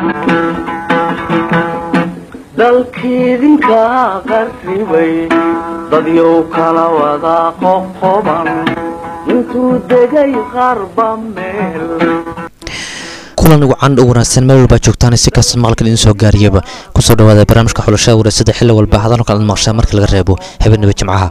dalkiidinka qarribay dadyow kala wada qoqoban intuu degay qarba meel kulan ugu can u wanaagsan meel walba joogtaan si kasta maqalkan idin soo gaariyaba kusoo dhawaada barnaamijka xulashada waraysiga xilli walba hadalka kala maqshaa marka laga reebo habeenimo jimcaha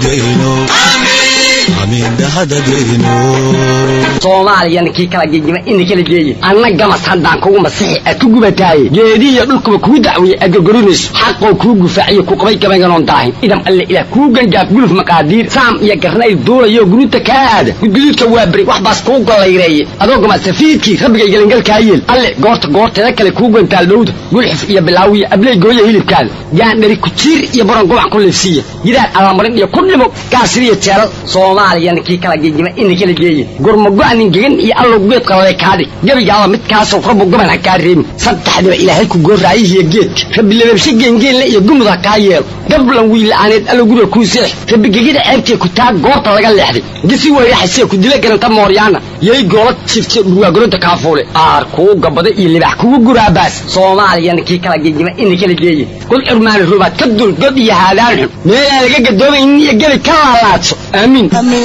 Soomaaliya ninkii kala geeyay in kala geeyay annaga masaxan kugu masixi aad ku gubatay geediya dhulkuba ku dacwiyay agagorinis xaqo ku gufaaciyo ku qabay gabaygan daahin idam alle ila ku gangaaf guluf maqaadiir saam iyo garnay duulayo gurunta kaada gududka waa bari wax baas ku galeeyay adoo ma safiidki rabbiga galangal kaayil alle goorta kale ku gantaal dhowd gulxif iyo bilaawiya ablay gooyo hilibkaad yaan dhari ku jiir iyo baran go'an ku leefsiya yiraad alamarin iyo ku dhimo gaasiriyo jeelal Soomaaliya ninkii kala geeyay in kala geeyay gurmago anin gegan iyo allo geed qalay kaadi gabiga mid kaas oo rabbo gaban ka reem saddexda ilaahay ku gooraayihiya geed rabbi leebshi gengeen iyo gumuda ka yeel gablan wiil aaneed allo guriga ku seex rabbi gegida ceebtay ku taag goorta laga leexday gisi way xasee ku dila garanta mooryaana yey goolad jirtay dhuwa goronta ka foole aar ku gabada iyo libax ku guraabaas Soomaaliya ninkii kala geeyay in kala geeyay kul irmaan rubaad ka dul god iyo haadaan meel laga gadoobay in iyo gabi ka laalaadso aamin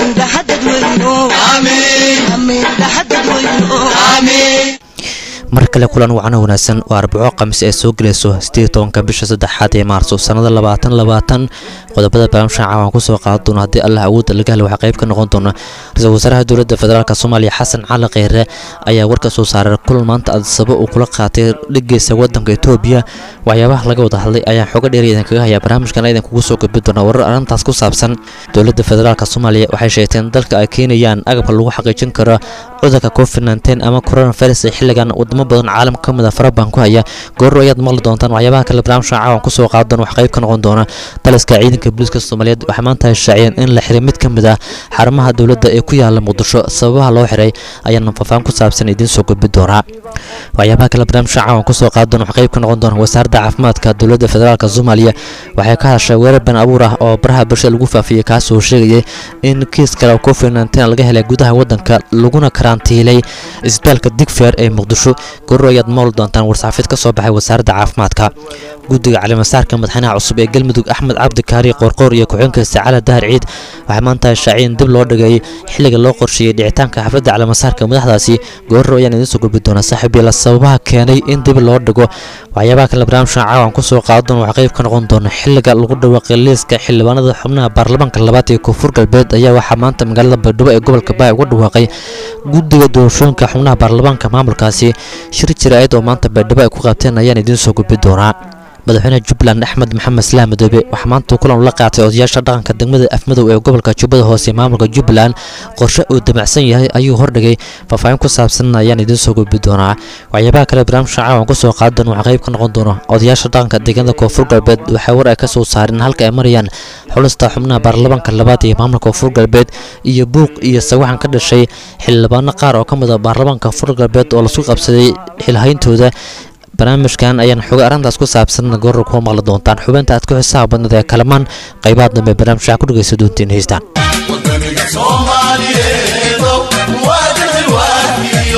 mar kale kulan wacan wanaagsan oo arbaco qamis ay soo galayso 18 bisha 3 ee maarso sanada 2020 qodobada barnaamijka caawan ku soo qaad doona hadii Allah awood laga helo waxa qayb ka noqon doona ra'iisul wasaaraha dawladda federaalka Soomaaliya Xasan Cali Kheyre ayaa warka soo saaray kulan maanta adsabo uu kula qaatay dhigaysa wadanka Itoobiya waxyaabaha laga wada hadlay ayaa xoga dheeriyay kaga haya barnaamijkan aydan kugu soo gudbin doona warar arintaas ku saabsan dawladda federaalka Soomaaliya waxay sheegteen dalka ay keenayaan agabka lagu xaqiijin karo cudurka COVID-19 ama coronavirus xilligan wadamo badan caalamka kamid ah faraban ku haya goor ayaad maqli doontaan waxyaabaha kale barnaamijka caawan ku soo qaadan wax qayb ka noqon doona taliska ciidanka booliska Soomaaliyeed waxa maanta shaaciyeen in la xiray mid kamid ah xarumaha dawladda ee ku yaala Muqdisho sababaha loo xiray ayaan fafaan ku saabsan idin soo gudbin doona waxyaabaha kale barnaamijka caawan ku soo qaadan wax qayb ka noqon doona wasaaradda caafimaadka dawladda federaalka Soomaaliya waxay ka hadashay weerar been abuur ah oo baraha bulshada lagu faafiyay kaas oo sheegay in kiis kale oo COVID-19 laga helay gudaha wadanka laguna karantiilay isbitaalka Digfaar ee Muqdisho goor ayaad maal doontaan warsaafid ka soo baxay wasaaradda caafimaadka guddiga caleemasaarka madaxweynaha cusub ee Galmudug Axmed Cabdi Kaari Qorqor iyo ku-xigeenkiisa Cali Dahar Ciid waxa maanta shaaciyeen dib loo dhigay xilliga loo qorsheeyay dhicitaanka xafladda caleemasaarka madaxdaasi goor ayaan idin soo gudbin doona saaxiibayla sababaha keenay in dib loo dhigo waxyaabaha kale barnaamijka caawan ku soo qaadan wax qayb ka noqon doona xilliga lagu dhawaaqay liiska xildhibaanada xubnaha baarlamaanka labaad ee Koonfur Galbeed ayaa waxa maanta magaalada Baydhabo ee gobolka Baay uga dhawaaqay guddiga doorashooyinka xubnaha baarlamaanka maamulkaasi shir jiraayad oo maanta Baydhabo ay ku qabteen ayaan idin soo gudbin doona madaxweynaha Jubbaland Axmed Maxamed Islaam Madoobe waxa maanta kulan la qaatay odayaasha dhaqanka degmada Afmadow ee gobolka Jubbada Hoose maamulka Jubbaland qorshe uu damacsan yahay ayuu hordhigay faahfaahin ku saabsan ayaan idin soo gudbin doonaa waxyaabaha kale barnaamijka caawan ku soo qaadan wax qayb ka noqon doona odayaasha dhaqanka deegaanada Koonfur Galbeed waxa war ay ka soo saareen halka ay marayaan xulista xubnaha baarlamaanka labaad ee maamulka Koonfur Galbeed iyo buuq iyo sawaxan ka dhashay xildhibaano qaar oo kamid ah baarlamaanka Koonfur Galbeed oo la soo qabsaday xilhayntooda barnaamijkan ayaan xoga arintaas ku saabsan goor ku maqli doontaan xubinta aad ku xisaab badnad ee kalamaan qaybaad dambe barnaamijka ku dhageysan doontiin heystaan wadaniga Soomaaliyeed waa dal waafiyo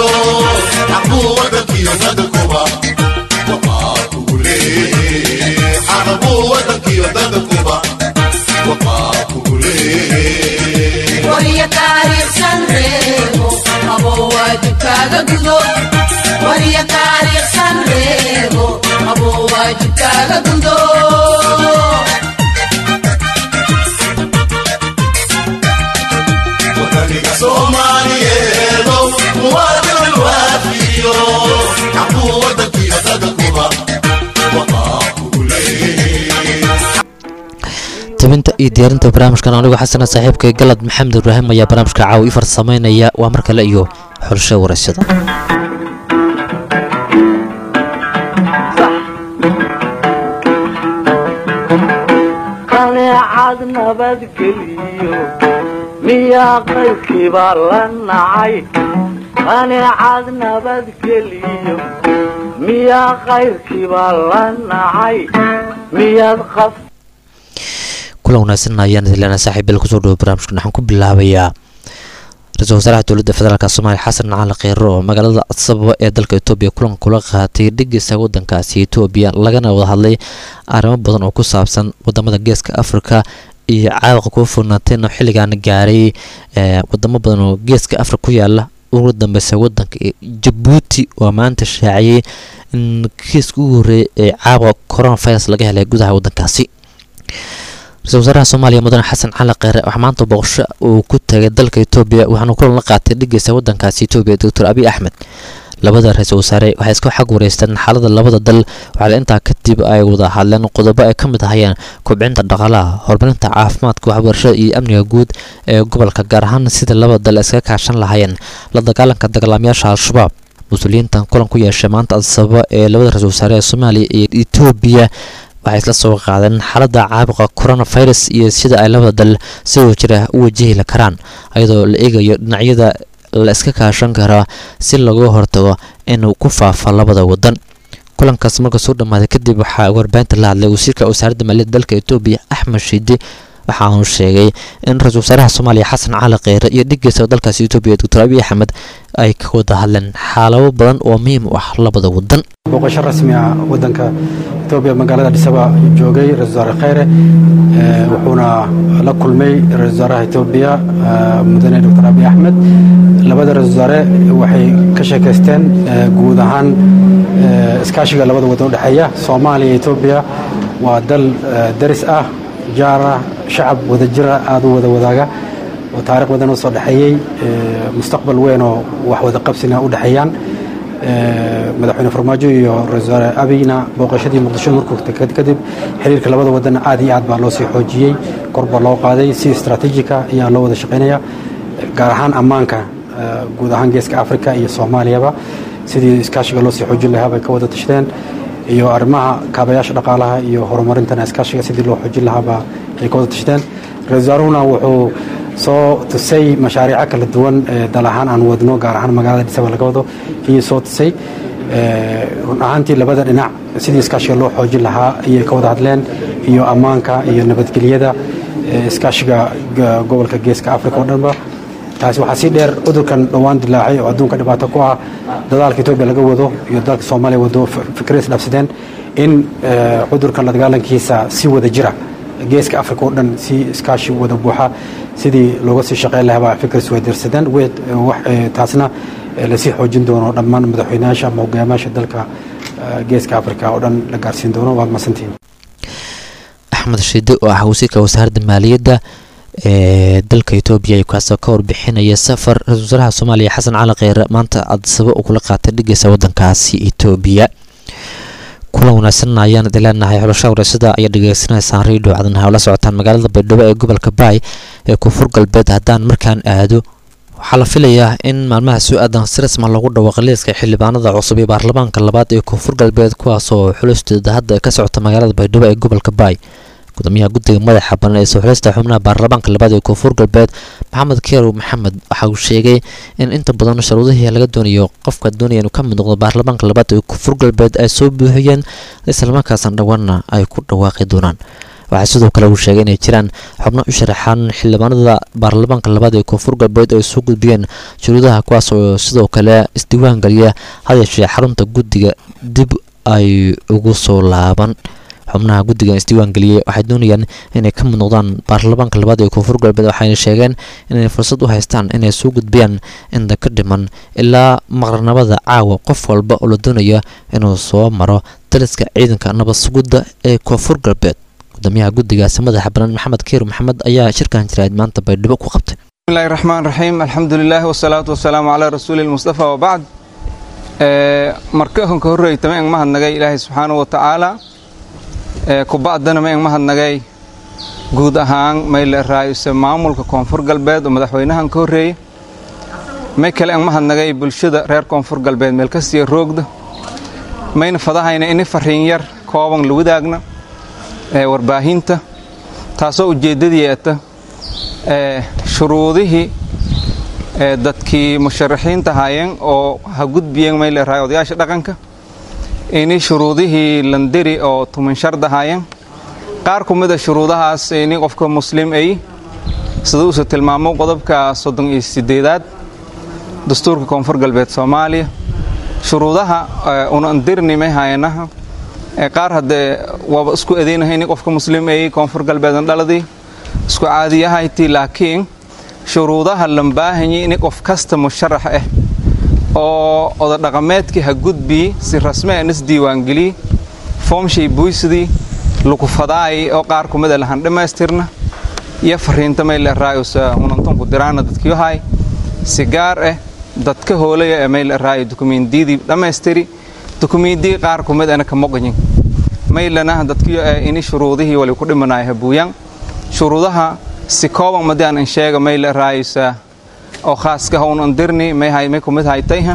aqbu wadankiyo dadkuba waa ku leeyahay aqbu wadankiyo dadkuba waa ku leeyahay wariya taariikh sanreebo abo wajibkaaga gudo wariya taariikh sanreebo abo wajibkaaga gudo wadaniga Soomaaliyeed waa dal waafiyo aqbu wadankiyo dadkuba waa ku leeyahay tabinta iyo diyaarinta barnaamijkan anigu xasan saaxiibkay Galad Maxamed Ibraahim ayaa barnaamijka caawi farsameynaya waa mar kale iyo xulashada waraysiga qaneecad nabadgeliyo miyaa qaybkiiba la nacay qaneecad nabadgeliyo miyaa qaybkiiba la nacay miyaad qaf kulan wanaagsan ayaan idin leenahay saaxiibayaal kusoo dhawo barnaamijkan waxaan ku bilaabayaa ra-iisul wasaaraha dowladda federaalk soomaaliya xasan cali kheyre oo magaalada adsabo ee dalka etoobiya kulan kula qaatay dhigeysa wadankaasi etoobiya lagana wada hadlay arrimo badan oo ku saabsan wadamada geeska afrika iyo caawaqa kuwa furnaateenoo xilligan gaaray wadamo badan oo geeska afrika ku yaala ugu dambeysa wadanka jabuuti oo maanta shaaciyey in kiiska ugu horreeyay ee caawaqa coronavirus laga helay gudaha wadankaasi ra-iisul wasaaraha soomaaliya mudane xasan cali kheyre waxaa maanta boqosho uu ku tagay dalka etoobiya waxaana kulan la qaatay dhigeysa wadankaasi etoobiya doctor abiy axmed labada ra-iisul wasaare waxay iska xag wareysteen xaalada labada dal waxaana intaa kadib ay wada hadleen qodobo ay ka mid ahayeen kobcinta dhaqaalaha horumarinta caafimaadka waxbarashada iyo amniga guud ee gobolka gaar ahaan sida labada dal iskaga kaashan lahaayeen la dagaalanka dagaalamayaasha al-shabaab mas-uuliyiintan kulan ku yeeshay maanta adsabo ee labada ra-iisul wasaare ee soomaaliya iyo etoobiya waxay isla soo qaadeen xaaladda caabuqa coronavirus iyo sida ay labada dal si wajira u wajihi karaan iyadoo la eegayo dhinacyada la iska kaashan karaa si looga hortago inuu ku faafo labada wadan kulankaas marka soo dhamaaday kadib waxaa warbaahinta la hadlay wasiirka wasaaradda maaliyadda dalka etoobiya axmed shiide waxa uu sheegay in ra-iisul wasaaraha soomaaliya xasan cali kheyre iyo dhigeysa dalkaasi etoobiya doctor abiy axmed ay ka wada hadleen xaalado badan oo muhiim u ah labada wadan booqasho rasmi ah wadanka Ethiopia magaalada Addis Ababa joogay ra-iisul wasaare Kheyre wuxuuna la kulmay ra-iisul wasaaraha Ethiopia mudane Dr. Abiy Ahmed labada ra-iisul wasaare waxay ka sheekaysteen guud ahaan iskaashiga labada wadan u dhaxeeya Soomaaliya iyo Ethiopia waa dal daris ah jaara shacab wadajira aad u wada wadaaga oo taariikh badan oo soo dhaxeeyay mustaqbal weyn oo wax wada qabsina u dhaxeeyaan madaxweyne farmaajo iyo ra-iisul wasaare abiyna booqashadii muqdisho markuu kadib xiriirka labada wadan aad iyo aad baa loo sii xoojiyay korba loo qaaday si istaraatiijika ayaa loo wada shaqeynaya gaar ahaan ammaanka guud ahaan geeska Afrika iyo Soomaaliyaba sidii iskaashiga loo sii xoojin lahaa bay ka wada tashadeen iyo arrimaha kaabayaasha dhaqaalaha iyo horumarinta iskaashiga sidii loo xoojin lahaa ay ka wada tashadeen ra-iisul wasaaruhuna wuxuu soo tusay mashaariic kala duwan dal ahaan aan wadno gaar ahaan magaalada Addis Ababa laga wado iyo soo tusay run ahaantii labada dhinac sidii iskaashiga loo xoojin lahaa ayay ka wada hadleen iyo ammaanka iyo nabadgelyada iskaashiga gobolka geeska Afrika oo dhanba taasi waxaa sii dheer cudurkan dhawaan dilaacay oo adduunka dhibaato ku ah dadaalka Ethiopia laga wado iyo dalka Soomaaliya wado fikradaas dhaafsadeen in cudurkan la dagaalankiisa si wada jira geeska Afrika oo dhan si iskaashi wada buuxa sidii looga sii shaqeyn lahaa fikradaas way dirsadeen taasna la sii xoojin doono dhammaan madaxweynayaasha ama hogaamiyaasha dalka geeska Afrika oo dhan la gaarsiin doono waa masantiin axmed shiide oo ah wasiirka wasaaradda maaliyadda dalka Ethiopia ay kaasoo ka warbixinaya safar ra-iisul wasaaraha Soomaaliya xasan cali kheyre maanta Addis Ababa kula qaatay dhigeysa wadankaasi Ethiopia kulan wanaagsan ayaan dileenahay xulasho waraysiga ayaa dhageysanaysan radio cadanaha la socotaan magaalada Baydhabo ee gobolka Baay ee Koonfur Galbeed haddaan markaan aado waxaa la filayaa in maalmaha soo aadan si rasmi ah loogu dhawaaqo liiska xildhibaanada cusub ee baarlamaanka labaad ee Koonfur Galbeed kuwaas oo xulisteeda hadda ka socota magaalada Baydhabo ee gobolka Baay gudoomiyaha guddiga madaxa bannaan ee soo xulista xubnaha baarlamaanka labaad ee Koonfur Galbeed Maxamed Keerow Maxamed waxa uu sheegay in inta badan shuruudaha laga doonayo qofka doonaya inuu ka mid noqdo baarlamaanka labaad ee Koonfur Galbeed ay soo buuxiyeen isla markaasna dhawaana ay ku dhawaaqi doonaan waxaa sidoo kale uu sheegay inay jiraan xubno u sharaxan xildhibaanada baarlamaanka labaad ee Koonfur Galbeed ay soo gudbiyeen shuruudaha kuwaas oo sidoo kale isdiiwaan galiya hadashii xarunta guddiga dib ay ugu soo laaban xubnaha guddiga isdiiwaan galiyay waxay doonayaan inay ka mid noqdaan baarlamaanka labaad ee Koonfur Galbeed waxayna sheegeen inay fursad u haystaan inay soo gudbiyaan inta ka dhiman ilaa maqarnamada caawa qof walba oo la doonayo inuu soo maro taliska ciidanka nabad sugidda ee Koonfur Galbeed gudoomiyaha guddigaasi madaxa bannaan Maxamed Keerow Maxamed ayaa shirkan jiray maanta Baydhabo ku qabtay bismillahir rahmaanir rahiim alxamdulillaah wasalaatu wasalaamu calaa rasuulil mustafa wa bacd markaan ka horreeyay ma mahadnagay ilaahay subxaanahu wa tacaala kubacdana ma mahadnagay guud ahaan meel raayis maamulka Koonfur Galbeed oo madaxweynahan ka horreeyay ma kale aan mahadnagay bulshada reer Koonfur Galbeed meel kasta roogda mayna fadahayna in fariin yar kooban la wadaagna warbaahinta taasoo ujeedadiisa shuruudihii dadkii musharaxiinta haayeen oo ha gudbiyeen meel raay odayaasha dhaqanka inay shuruudihii landiri oo tuman sharda haayeen qaar kumida shuruudahaas in qofka muslim ay sidoo uu tilmaamo qodobka 38 dastuurka koonfur galbeed Soomaaliya shuruudaha una andirni may hayanaha qaar hadee waa isku adeeynahay qofka muslim ee koonfur galbeed dhaladii isku caadiyahayti laakiin shuruudaha lambaahanyi in qof kasta musharax ah oo oda dhaqameedkii ha gudbi si rasmi ah isdiiwaan gali form shay buusidii lagu fadaay oo qaar kumid ah lahan dhameystirna iyo fariinta meel raayusa unantan ku diraana dadkii hay si gaar ah dadka hoolaya ee meel raayo dukumeentiyada dhameystiri dukumeentiyada qaar kumid ah ka moqyin meelana dadkii in shuruudihii wali ku dhimanay habuuyan shuruudaha si kooban madaan sheega meel raayusa oo khaas ka hoon andirni may hay may kumid haytayha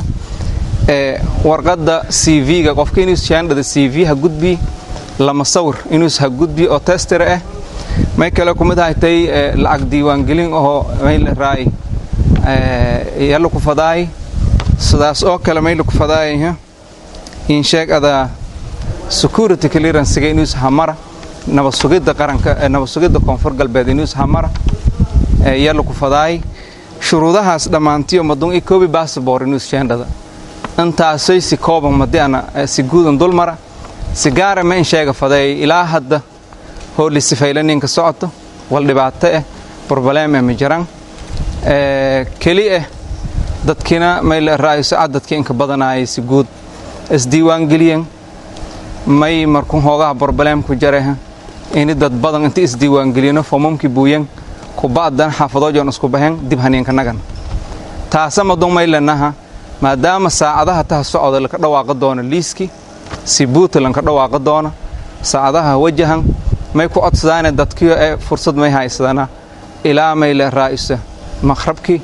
warqada CV-ga qofka inuu shaandada CV ha gudbi lama sawir inuu ha gudbi oo tester ah may kala kumid haytay lacag diiwaan gelin oo meel raay yalla ku faday sidaas oo kale meel ku faday in sheegada security clearance inuu hamara nabasugida qaranka nabasugida koonfur galbeed inuu hamara yalla ku faday shuruudahaas dhamaantiyo madun koobi passport inuu shaandada intaasay si kooban madana si guudan dulmara si gaar ma in sheega faday ilaa hadda hooli sifaylanin ka socoto wal dhibaato ah problem ma jiraan kaliya dadkina meel raayis dadkii in ka badanaay si guud isdiiwaan galiyan may markuu hoogaha problem ku jareeha in dad badan inta isdiiwaan galino foomamki buuyan ku baadan xaafadoojon isku bahan dib haneenka nagan taasama dumaylenaha maadaama saacadaha taa socod la ka dhawaaqo doono liiski si buutlan ka dhawaaqo doono saacadaha wajahan may ku codsadaan dadkii ee fursad may haysadana ilaa meel raayisa maqrabki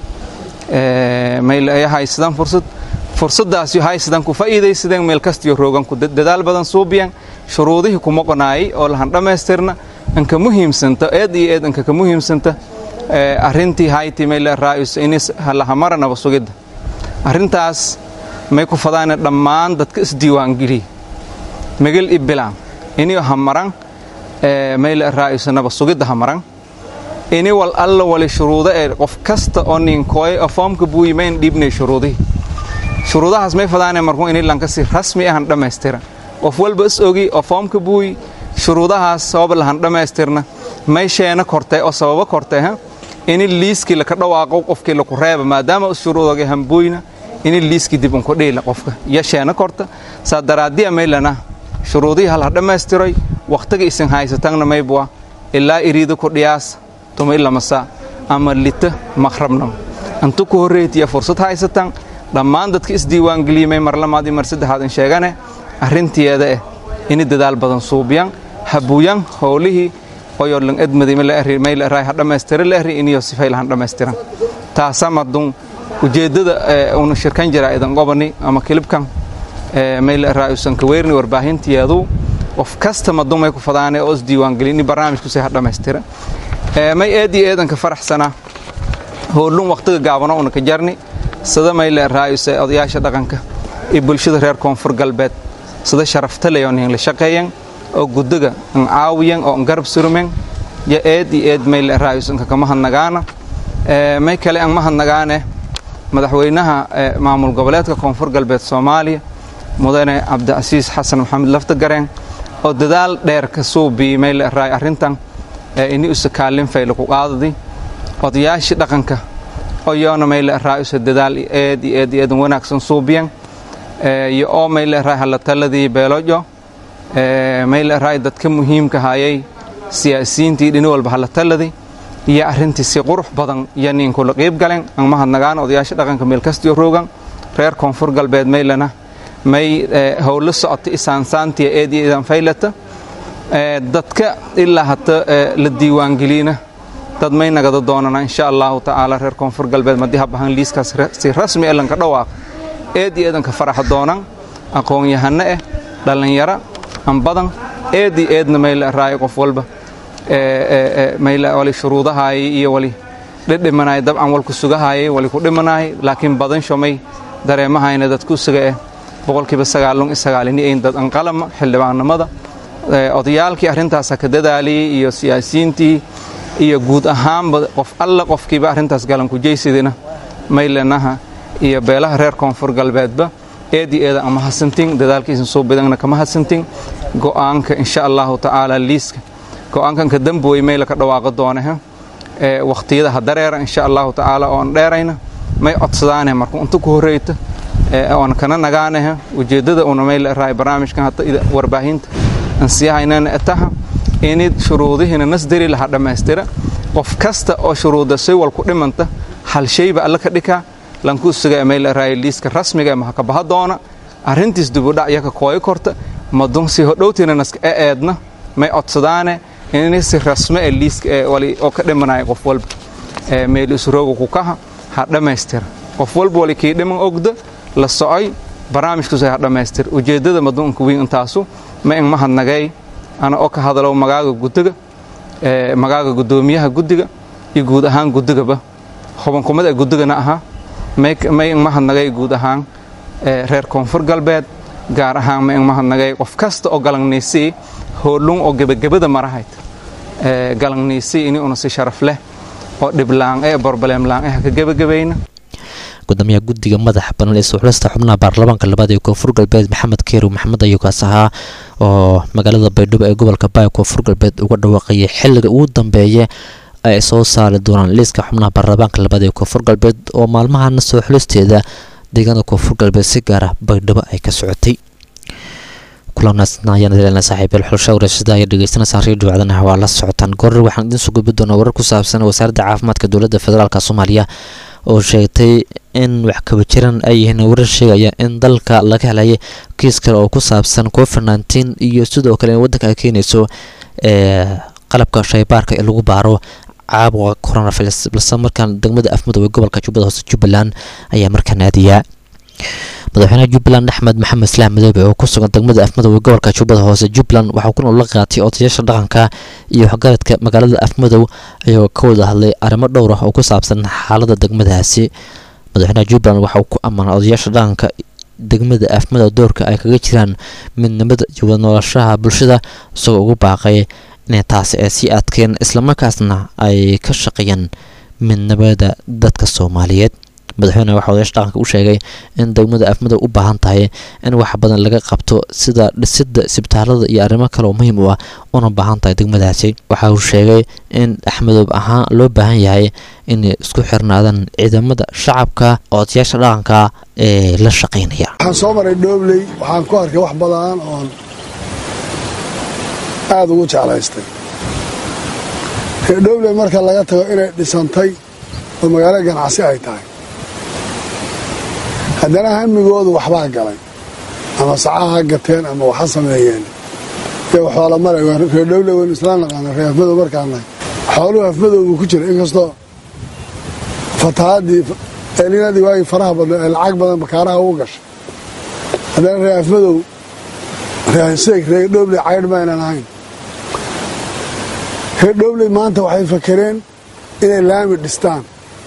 meel ay haysadaan fursadaas ay haysadaan ku faa'iideysadeen meel kastiyo roogan ku dadaal badan suubiyan shuruudihii kuma qanaay oo la dhameystirna anka muhiimsanta eedanka ka muhiimsanta arintii hayti meel raayisa inis hal hamarna wasugida arintaas may ku fadaan dhammaan dadka isdiiwaan gali magal iblaan inuu hamaran meel raayisa nabasugida hamaran ini wal alla wali shuruuda ee qof kasta oo nin kooy foomka buuyimayn dibnay shuruudahaas may fadaan markuu in lanka si rasmi ah dhameystira qof walba is ogi oo foomka buuy shuruudahaas sabab lahan dhameystirna may sheena kortay oo sabab kortay in liiski la ka dhawaaqo qofkii la ku reeba maadaama shuruudaga hambuuyna in liiski dib ku dheela qofka yeesheena korta saadaraadiya meelana shuruudii hal dhameystiray waqtiga isin haysatana may buu ilaa iriido ku dhiyaas tuma ila masa ama lita maqrabna antu ku horeeyay fursad haysatan dhammaan dadka isdiiwaan galiyay mar lamaadii mar saddexaad in sheegane arintiyeeda in dadaal badan suubiyan habuuyan howlihii oo lan edmaday meel raay dhameystir leeyahay in sifay lahan dhameystiran taasamadun ujeedada uu shirkan jira idan gobani ama kilibkan meel raayusan ka weerni warbaahintiyeedu of kasta madumay ku fadaanay oo isdiiwaan galin barnaamijku si dhameystiran may eedan ka faraxsana howlun waqtiga gaabana oo ka jarni sida meel raayus odayaasha dhaqanka ee bulshada reer koonfur galbeed sida sharafta leeyahay la shaqeeyaan oo gudaga aan caawiyan oo garab surmeen ya eed meel raayus ka mahadnagaana may kale aan mahadnagaane madaxweynaha maamul goboleedka koonfur galbeed Soomaaliya mudane Cabdiasiis Xasan Maxamed Laftagareen oo dadaal dheer ka soo biimay raay arintan inuu iskaalin fayl ku qaadadi odayaasha dhaqanka oo yoona meel raayus dadaal eed wanaagsan suubiyan iyo meel raay la taladii beelojo meel raay dadka muhiimka hayay siyaasiyiintii dhin walba la taladii iyo arintii si qurux badan yanin ku qeyb galeen aan mahadnagaan odayaasha dhaqanka meel kastiyo roogan reer koonfur galbeed meelana may howlo socotay isaansaantii eedan faylata dadka ilaa hata la diiwaan galina dad may nagada doonana insha Allah ta'ala reer koonfur galbeed madii habahan liiskaas si rasmi ah lan ka dhawaaq eedan ka farax doonan aqoon yahana dhalinyaro aan badan eedna meel raay qof walba meel wali shuruudaha iyo wali dhidhimanay dabcan wal ku sugahay wali ku dhimanay laakiin badan shomay dareemahayna dadku suga boqolkiiba 9 dad an qalama xildhibaanimada odayaalkii arintaas ka dadaaliyay iyo siyaasiyiintii iyo guud ahaan qof alla qofkiiba arintaas galan ku jeeysidina meelanaha iyo beelaha reer koonfur galbeedba eedii eeda ama hasantin dadaalkiisa soo badana kama hasantin go'aanka insha Allah ta'ala liiska go'aankan ka damboy meel ka dhawaaqo doonaha waqtiyada hadareera insha Allah ta'ala oon dheerayna may codsadaan markuu inta ku horeeyto oon kana nagaanaha ujeedada oo meel raay barnaamijkan hada warbaahinta ansiyahayna ataha inid shuruudihiina nasdari la dhamaystira qof kasta oo shuruuda si wal ku dhimanta hal shayba alla ka dhika lanku sugaa meel raay liiska rasmiga ma ka baha doona arintiis dib u dhac yaka kooy korta madun si hodhowtina naska eedna may codsadaane inay si rasmi ah liiska wali oo ka dhimanay qof walba meel isroogo ku kaha ha dhamaystir qof walba wali kii dhiman ogda la socay barnaamijku soo ha dhamaystir ujeedada madunku weyn intaasu ma in mahadnagay ana oo ka hadalo magaaga gudoomiyaha gudiga iyo guud ahaan gudigaba xubankumada gudigana aha may in mahadnagay guud ahaan reer koonfur galbeed gaar ahaan ma in mahadnagay qof kasta oo galangnaysi hoolun oo gabagabada marahayd galangnaysi inuu una si sharaf leh oo dhiblaan problem laan ka gabagabayna gudoomiyaha guddiga madaxa banaan ee suxulista xubnaha baarlamaanka labaad ee koonfur galbeed maxamed keerow maxamed ayukaas ahaa oo magaalada baydhabo ee gobolka baay koonfur galbeed uga dhawaaqayay xilliga ugu dambeeya ay soo saari doonaan liiska xubnaha baarlamaanka labaad ee koonfur galbeed oo maalmahana soo xulisteeda deegaanada koonfur galbeed si gaara baydhabo ay ka socotay saaxiibayaal xulasha warayshada ayaa dhegeysanaysaa reediyo codanaha waa la socotaan gorar waxaan idin soo gudbi doonaa warar ku saabsan wasaaradda caafimaadka dowladda federaalka soomaaliya oo sheegtay in wax kaba jiran ay yihiin warar sheegaya in dalka laga helayay kiis kale oo ku saabsan COVID-19 iyo sidoo kale in waddanka ay keenayso qalabka shaybaarka ee lagu baaro caabuqa coronavirus balse markaan degmada afmudug ee gobolka jubbada hoose jubbaland ayaa markaa naadiyaa madaxweynaha jubbaland axmed maxamed islaam madoobe oo ku sugan degmada afmudug ee gobolka jubbada hoose jubbaland waxaa kuna la qaatay odayaasha dhaqanka iyo waxgaradka magaalada afmudug ayagoo ka wada hadlay arrimo dhowr ah oo ku saabsan xaalada degmadaasi madaxweynaha jubbaland waxa uu ku ammaanay odayaasha dhaqanka degmada afmudug doorka ay kaga jiraan midnimada iyo wada noolaanshaha bulshada isagoo ugu baaqay inay taasi ay sii adkeen islamarkaasna ay ka shaqeeyaan midnimada dadka Soomaaliyeed madaxweynaha waxa uu odayaasha dhaqanka u sheegay in degmada afmudug u baahan tahay in wax badan laga qabto sida dhisidda isbitaalada iyo arrimo kale oo muhiim u ah una baahan tahay degmadaasi waxa uu sheegay in axmudug ahaan loo baahan yahay in isku xirnaadaan ciidamada shacabka odayaasha dhaqanka ee la shaqeynaya waxaan soo maray Dhobley waxaan ku arkay wax badan oo aad ugu jeclaystay Dhobley marka laga tago inay dhisantay oo magaalo ganacsi ay tahay haddana hamigoodu waxbaa galay ama sacaha gateen ama waxa sameeyeen ee xoolo maray reer Dhobley waan isla naqaan reer afmudug markaan nahay xooluhu afmudug ku jira inkastoo fatahaadii eelinadii waay faraha badan lacag badan bakaaraha ugu gashay haddana reer afmudug reer Dhobley cayd ma aynan ahayn reer Dhobley maanta waxay fakareen inay laami dhistaan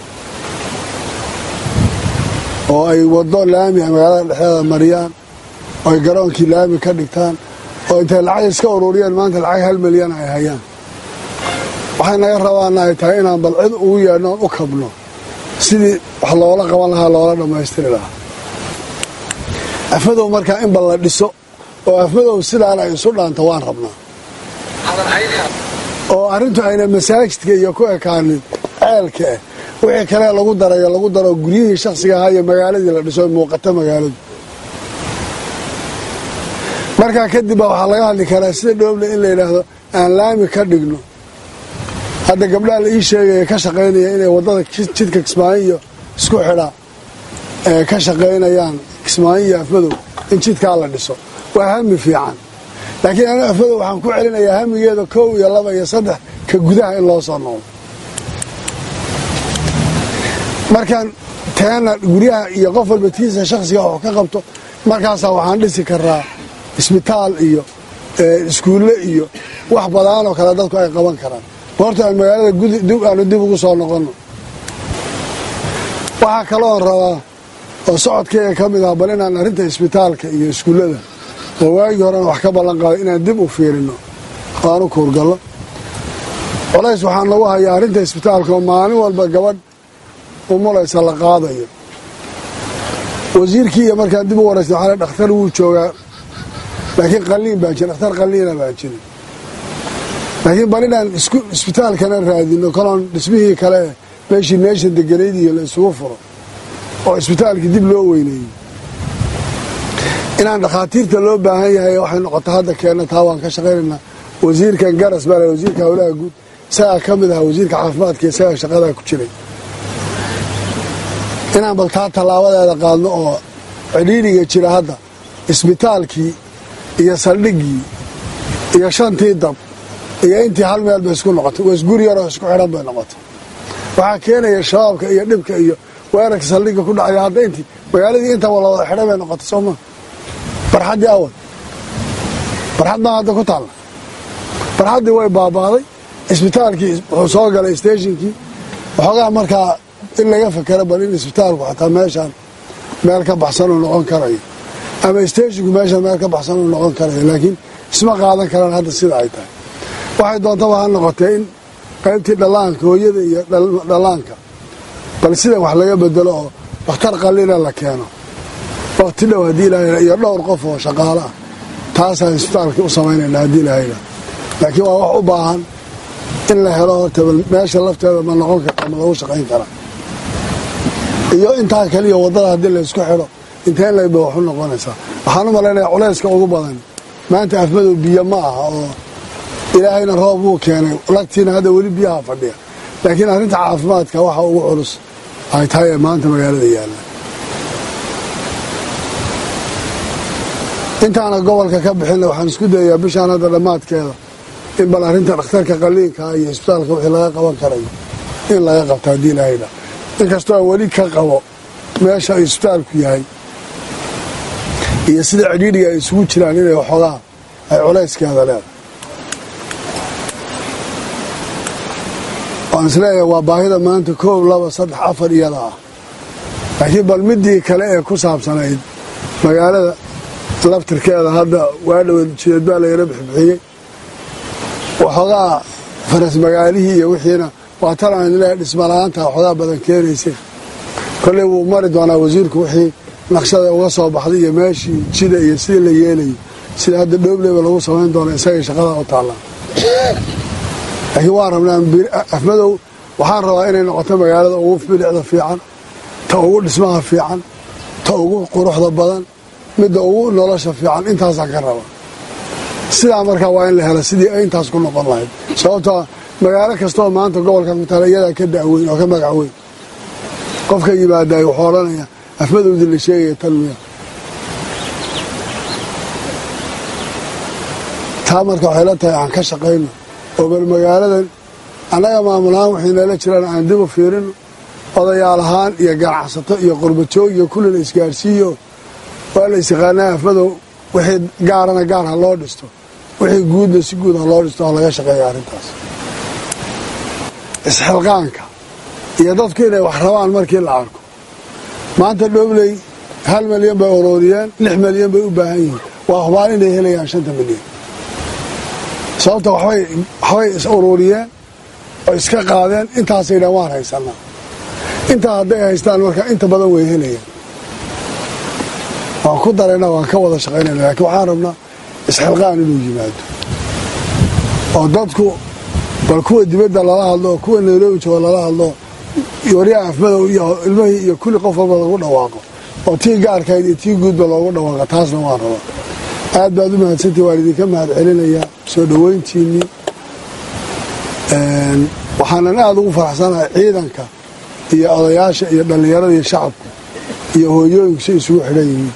oo ay wado laami magaalada dhexdeeda mariyaan oo ay garoonkii laami ka dhigtaan oo intay lacag iska ururiyeen maanta lacag 1 milyan ay hayaan waxay naga rabaan ay tahay inaan bal cid ugu yeedhno u kabno sidii wax loola qaban lahaa loola dhammaystiri lahaa afmadow markaa in bal la dhiso oo afmadow sidaan ay isu dhaanto waan rabnaa oo arrintu ayna masaajidka iyo ku ekaanin ceelka ah wixii kale lagu daro guryihii shakhsiga ahaa iyo magaaladii la dhiso muuqata magaaladu markaa kadib waxaa laga hadli karaa sida Dhobley in la yidhaahdo aan laami ka dhigno hadda gabdhaha la ii sheegaya ka shaqaynaya inay waddada jidka Kismaayo isku xidha ka shaqaynayaan Kismaayo iyo afmadow in jidkaa la dhiso waa hami fiican laakiin aniga afmadow waxaan ku celinayaa hamigeeda 1 iyo 2 iyo 3 ka gudaha in loo soo noqdo markaan taana guryaha iyo qof walba tiisa shakhsiga oo ka qabto markaas waxaan dhisi karaa isbitaal iyo iskuulle iyo wax badan oo kala dadku ay qaban karaan horta magaalada dib ugu soo noqono waxa kale oo rabaa oo socodkayga ka mid ah bal inaan arrinta isbitaalka iyo iskuullada oo waagii hore wax ka ballan qaaday inaan dib u fiirino aanu kuurgallo culays waxaan lagu hayaa arrinta isbitaalka oo maalin walba gabadh umulaysa la qaadayo wasiirkii iyo markaan dib u wareystay waxaa dhakhtar wuu joogaa laakiin qalliin baa jira dhakhtar qalliina baa jira laakiin bal inaan isbitaalkana raadino kaloon dhismihii kale meeshii meesha deganayd iyo la isugu furo oo isbitaalkii dib loo weyneeyey inaan dhakhaatiirta loo baahan yahay waxay noqota hadda keenna taa waan ka shaqaynaynaa wasiirkan garas baa wasiirka howlaha guud isagaa ka mid ahaa wasiirka caafimaadka isagaa shaqadaa ku jiray inaan bal taa tallaabadeeda qaadno oo cidhiidhiga jira hadda isbitaalkii iyo saldhiggii iyo shantii dab iyo intii hal meel bay isku noqotay waa isguri yaroo isku xidhan bay noqotay waxaa keenaya shabaabka iyo dhibka iyo weerarka saldhigga ku dhacaya hadda intii magaaladii inta wala wada xidhan bay noqotay soo maa barxaddii awal barxad maa hadda ku taalla barxaddii way baabaaday isbitaalkii wuxuu soo galay stationkii waxoogaa markaa in laga fakero bal in isbitaalku xataa meeshaan meel ka baxsan uu noqon karayo ama stashinku meeshaan meel ka baxsan uu noqon karayo laakiin isma qaadan karaan hadda sida ay tahay waxay doontaba ha noqotee in qaybtii dhallaanka hooyada iyo dhallaanka bal sidan wax laga bedelo oo dhakhtar qallina la keeno waqti dhow haddii ilaahay iyo dhowr qof oo shaqaale ah taasaan isbitaalkii u samaynayna haddii ilaahayna laakiin waa wax u baahan in la helo horta meesha lafteeda ma noqon karta ma lagu shaqayn karaa iyo intaa kaliya waddada haddii la isku xidho inteen layba wax u noqonaysaa waxaan u malaynayaa culayska ugu badan maanta afmadow biyo ma aha oo ilaahayna roob wuu keenay lagtiina hadda weli biyaha fadhiya laakiin arrinta caafimaadka waxa ugu culus ay tahay ee maanta magaalada yaalla intaana gobolka ka bixinna waxaan isku dayayaa bishaan hadda dhammaadkeeda in bal arrinta dhakhtarka qalliinka iyo isbitaalka wixii laga qaban karayo in laga qabto haddii ilaahayna inkastoo aan weli ka qabo meesha ay isbitaalku yahay iyo sida cidhiidhiga ay isugu jiraan inay waxoogaa ay culayskeeda leedahay waan isleeyahay waa baahida maanta 1 2 3 4 iyada ah laakiin bal midii kale ee ku saabsanayd magaalada laftirkeeda hadda waa dhaweyd jideed baa la yara bixbixiyey waxoogaa faras magaalihii iyo wixiina waa tan aan ilaahay dhismalaanta waxoogaa badan keenaysay kolley wuu mari doonaa wasiirku wixii naqshada uga soo baxday iyo meeshii jida iyo sidii la yeelayay sida hadda dhoobleyba lagu samayn doona isagay shaqada u taallaa laakiin waan rabnaa afmadow waxaan rabaa inay noqoto magaalada ugu bilicda fiican ta ugu dhismaha fiican ta ugu quruxda badan midda ugu nolosha fiican intaasaan ka raba sidaa markaa waa in la hela sidii ay intaas ku noqon lahayd sababtoo magaalo kastooo maanta gobolkan ku taala iyadaa ka da'weyn oo ka magac weyn qofka yimaadaay wuxuu odhanayaa afmadowdii la sheegaya tanmiya taa marka waxay la tahay aan ka shaqayno oo bal magaaladan annaga maamulahaan waxay nala jiraan aan dib u fiirino odayaal ahaan iyo ganacsato iyo qurbajoog iyo kulli la isgaarsiiyo waa la isyaqaanaa afmadow wixii gaarana gaar ha loo dhisto wixii guudna si guud ha loo dhisto oo laga shaqeeya arrintaas isxilqaanka iyo dadku inay wax rabaan markii la arko maanta dhoobley 1 milyan bay uruuriyeen 6 milyan bay u baahan yihiin waa hubaan inay helayaan 5 milyan sababta waxbay is uruuriyeen oo iska qaadeen intaasay dhan waan haysanaa intaa hadday haystaan marka inta badan way helayaan waan ku daraynaa waan ka wada shaqaynayna laakiin waxaan rabnaa isxilqaan inuu yimaado oo dadku bal kuwa dibadda lala hadlo kuwa nairobi jooga lala hadlo waryaa afmadow iyo ilmahii iyo kulli qof walba lagu dhawaaqo oo tii gaarkayd iyo tii guudba loogu dhawaaqa taasna waan rabaa aad baad u mahadsantii waan idinka mahad celinayaa soo dhoweyntiinnii waxaanan aada ugu faraxsanahay ciidanka iyo odayaasha iyo dhallinyarada iyo shacabka iyo hooyooyinku si isugu xidhan yihiin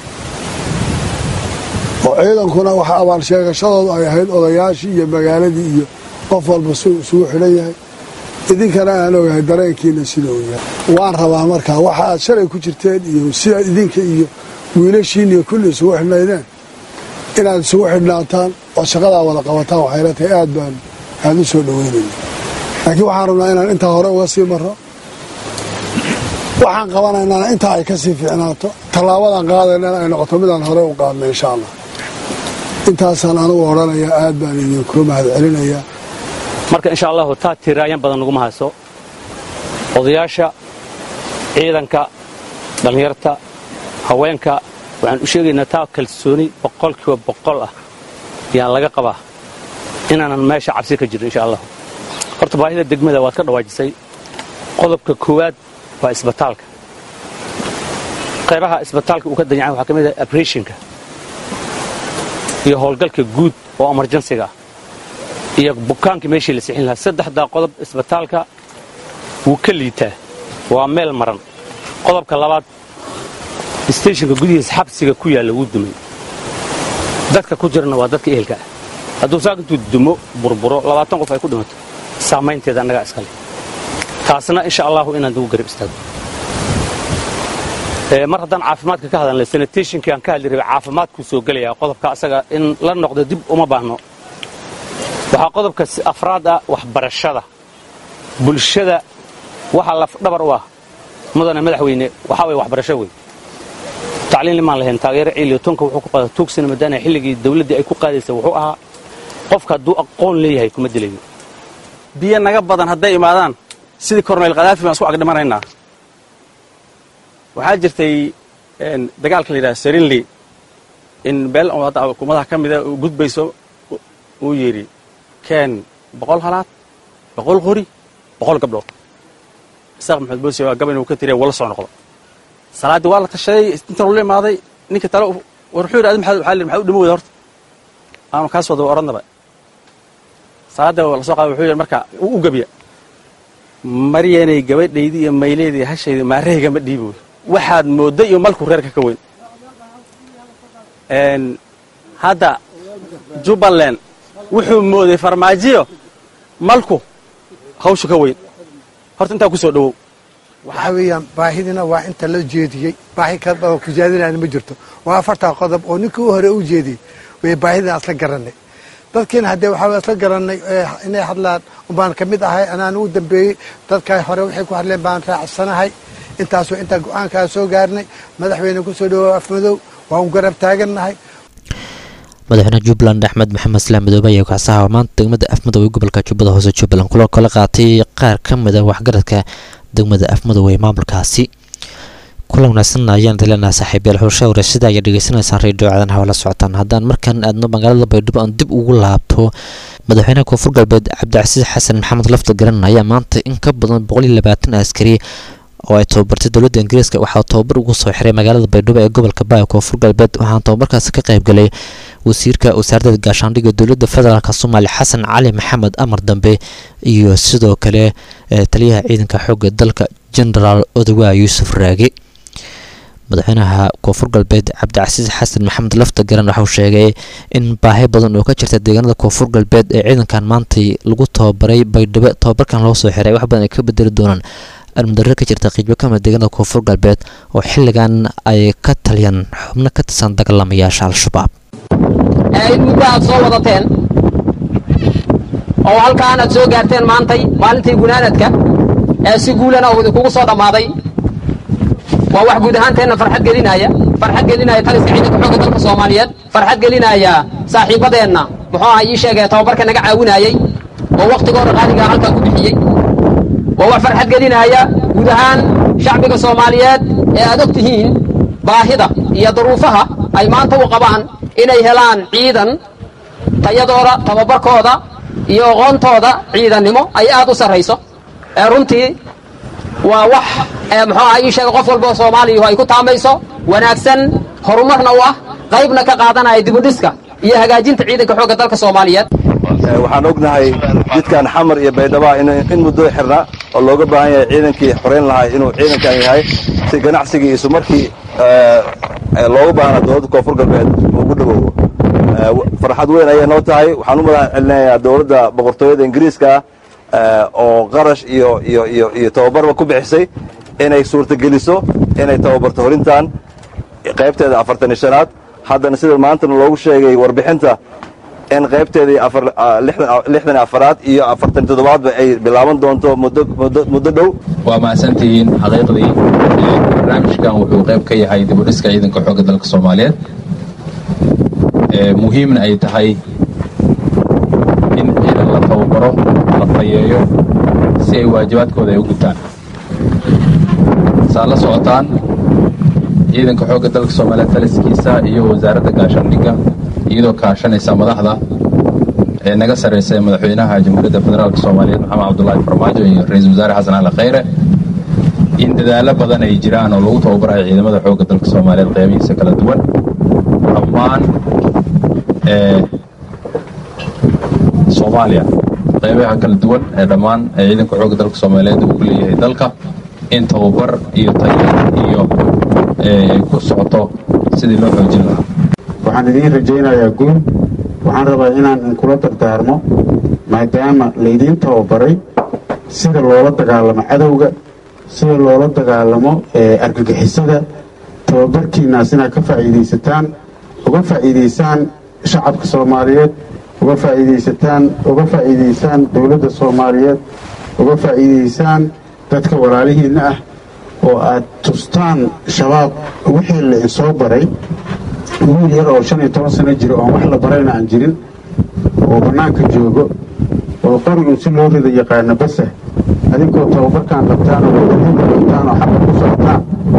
oo ciidankuna waxa abaal sheegashadoodu ay ahayd odayaashii iyo magaaladii iyo qof walba si isugu xidhan yahay idinkana aan ogahay dareenkiina sida uu yahay waan rabaa markaa waxa aad shalay ku jirteen iyo sidaad idinka iyo wiilashiin iyo kulli isugu xidhnaydeen inaad isugu xidhnaataan oo shaqadaa wada qabataan waxay la tahay aad baan aad u soo dhoweynayna laakiin waxaan rabnaa inaan intaa hore uga sii marro waxaan qabanaynaa intaa ay ka sii fiicnaato tallaabadan qaadaynana ay noqoto midaan hore u qaadna insha allah intaasaan anugu odhanayaa aad baan idinku mahad celinayaa marka insha allahu taa tiiraayan badan naguma hayso odayaasha ciidanka dhallinyarta haweenka waxaan u sheegaynaa taa kalsooni 100% ah yaan laga qabaa inaanan meesha cabsi ka jirin insha Allah horta baahida degmada waad ka dhawaajisay qodobka koowaad waa isbitaalka qaybaha isbitaalka uu ka danyahay waxa kamid ah operationka iyo howlgalka guud oo emergency-ga iyo bukaanka meeshii la sixin lahaa saddexda qodob isbitaalka wuu ka liitaa waa meel maran qodobka labaad stationka gudihiisa xabsiga ku yaala wuu dumay dadka ku jirna waa dadka ehelka hadduu saakintu dumo burburo 20 qof ay ku dhimato saamaynteeda annaga iskale taasna insha Allah inaan duu garab istaago mar haddaan caafimaadka ka hadalnay sanitationkii aan ka hadli rabay caafimaadku soo galaya qodobka asaga in la noqdo dib uma baahno waxa qodobka afraad ah waxbarashada bulshada waxa la dhabar u ah mudane madaxweyne waxa way waxbarasho weey tacliin limaan lahayn taageero ciiliyo tonka wuxuu ku qaaday tuugsina madana xilligii dawladda ay ku qaadaysay wuxuu ahaa qofka hadduu aqoon leeyahay kuma dilayo biyo naga badan hadday imaadaan sidii korneyl qadaafi baan isku agdhimanaynaa waxaa jirtay dagaalka la yidhaha serinli in beel hukuumadaha ka mida uu gudbayso uu yidhi keen 100 halaad 100 qori 100 gabdhood isaaq maxamed boose waa gabadh uu ka tiriyay wala soo noqdo salaadii waa la tashaday inta uu la imaaday ninka talo wuxuu yidhi maxaa u dhimowday horta aanu kaas wada oranaba salaada la soo qaaday wuxuu yidhi marka u gabiya maryanay gabadhaydii iyo mayleedii hashaydii maareyga ma dhiibo waxaad mooday iyo malku reerka ka weyn hadda Jubbaland wuxuu mooday farmaajiyo malku hawshu ka weyn horta inta ku soo dhawow waxa weeyaan baahidina waa inta la jeediyay baahi ka badan ku jeedinayna ma jirto waa afarta qodob oo ninkii hore u jeediyay way baahidina asla garanay dadkiina hadee waxa asla garanay inay hadlaan baan kamid ahay anaan u dambeeyay dadka hore waxay ku hadleen baan raacsanahay intaasoo inta go'aanka soo gaarnay madaxweyne ku soo dhawaad afmadow waan garab taaganahay madaxweynaha Jubbaland Axmed Maxamed Islaam Madoobe ayaa ka saxaa maanta degmada Afmadow ee gobolka Jubbada Hoose Jubbaland kula qaatay qaar ka mid ah waxgaradka degmada Afmadow ee maamulkaasi kulan wanaagsan ayaan dilanaa saaxiibayaal hawsha warshada ay dhageysanaysan radio caadan hawla socotaan haddaan markan aadno magaalada Baydhabo aan dib ugu laabto madaxweynaha Koonfur Galbeed Cabdicasiis Xasan Maxamed Lafta Garan ayaa maanta in ka badan 120 askari oo ay tababartay dawladda Ingiriiska waxa tababar ugu soo xiray magaalada Baydhabo ee gobolka Baay Koonfur Galbeed waxaan tababarkaas ka qayb galay wasiirka wasaaradda gaashaandhigga dawladda federaalka Soomaaliya Xasan Cali Maxamed Amar Dambe iyo sidoo kale taliyaha ciidanka xoogga dalka General Odawa Yuusuf Raage madaxweynaha Koonfur Galbeed Cabdicasiis Xasan Maxamed Lafta Garan waxa uu sheegay in baahi badan oo ka jirta deegaanada Koonfur Galbeed ee ciidankan maanta lagu tababaray Baydhabo tababarkan loo soo xiray wax badan ay ka bedeli doonaan armadare ka jirta qiibo ka mid deegaanada Koonfur Galbeed oo xilligan ay ka taliyaan xubno ka tirsan dagaalamayaasha Al-Shabaab ay muddo aad soo wadateen oo halkaan aad soo gaarteen maantay maalintii gunaanadka ee si guulana oo kugu soo dhamaaday waa wax guud ahaanteena farxad gelinaya taliska ciidanka xoogga dalka Soomaaliyeed farxad gelinaya saaxiibadeena muxuu ahaa ii sheegay tababarka naga caawinayay oo waqtigooda qaaliga halka ku bixiyay waa wax farxad gelinaya guud ahaan shacbiga Soomaaliyeed ee aad ogtihiin baahida iyo duruufaha ay maanta u qabaan inay helaan ciidan tayadooda tababarkooda iyo aqoontooda ciidannimo ay aad u sareyso runtii waa wax muxuu ahaa ii sheegay qof walba oo Soomaaliya ay ku taamayso wanaagsan horumarna u ah qaybna ka qaadanaya dib u dhiska iyo hagaajinta ciidanka xoogga dalka Soomaaliyeed waxaan ognahay jidkan xamar iyo Baydhabo in muddo xirna oo looga baahan yahay ciidankii xoreyn lahaa inuu ciidankan yahay si ganacsiga iyo markii looga baahan dawladda Koonfur Galbeed ugu dhawow farxad weyn ayay noo tahay waxaan u mahadcelinayaa dawladda boqortooyada Ingiriiska oo qarash iyo tababarba ku bixisay inay suurtageliso inay tababarto horintan qaybteeda 45aad haddana sida maanta loogu sheegay warbixinta in qaybteedii 64aad iyo 47aadba ay bilaaban doonto muddo dhow waa maasantihiin xaqiiqdii barnaamijkan wuxuu qayb ka yahay dib u dhiska ciidanka xoogga dalka Soomaaliyeed muhiimna ay tahay in ciidan la tababaro la tayeeyo si ay waajibaadkooda ay u gutaan saa la socotaan ciidanka xoogga dalka Soomaaliyeed taliskiisa iyo wasaaradda gaashaandhigga iyadoo kaashanaysa madaxda ee naga sareysay madaxweynaha Jamhuuriyadda Federaalka Soomaaliyeed Maxamed Cabdullaahi Farmaajo iyo ra'iisul wasaare Xasan Ali Khayre in dadaalo badan ay jiraan oo lagu tababarayo ciidamada xoogga dalka Soomaaliyeed qaybihiisa kala duwan dhammaan Soomaaliya qaybaha kala duwan ee dhammaan ciidanka xoogga dalka Soomaaliyeed uu ku leeyahay dalka in tababar iyo tayar iyo ku socoto sidii loo xoojin lahaa waxaan idin rajaynayaa guul waxaan rabaa inaan kula dardaarmo maadaama laydin tababaray sida loola dagaalamo cadowga sida loola dagaalamo argagixisada tababarkiinaas inaad ka faa'iidaysataan uga faa'iidaysaan shacabka Soomaaliyeed uga faa'iidaysaan dawladda Soomaaliyeed uga faa'iidaysaan dadka walaalihiina ah oo aad tustaan shabaab wixii la soo baray wiil yar oo 15 sano jira oo wax la barayna aan jirin oo banaanka joogo oo qorigu si loo rida yaqaan bas adinkoo tababarkan qabtaan oo xabad ku socotaan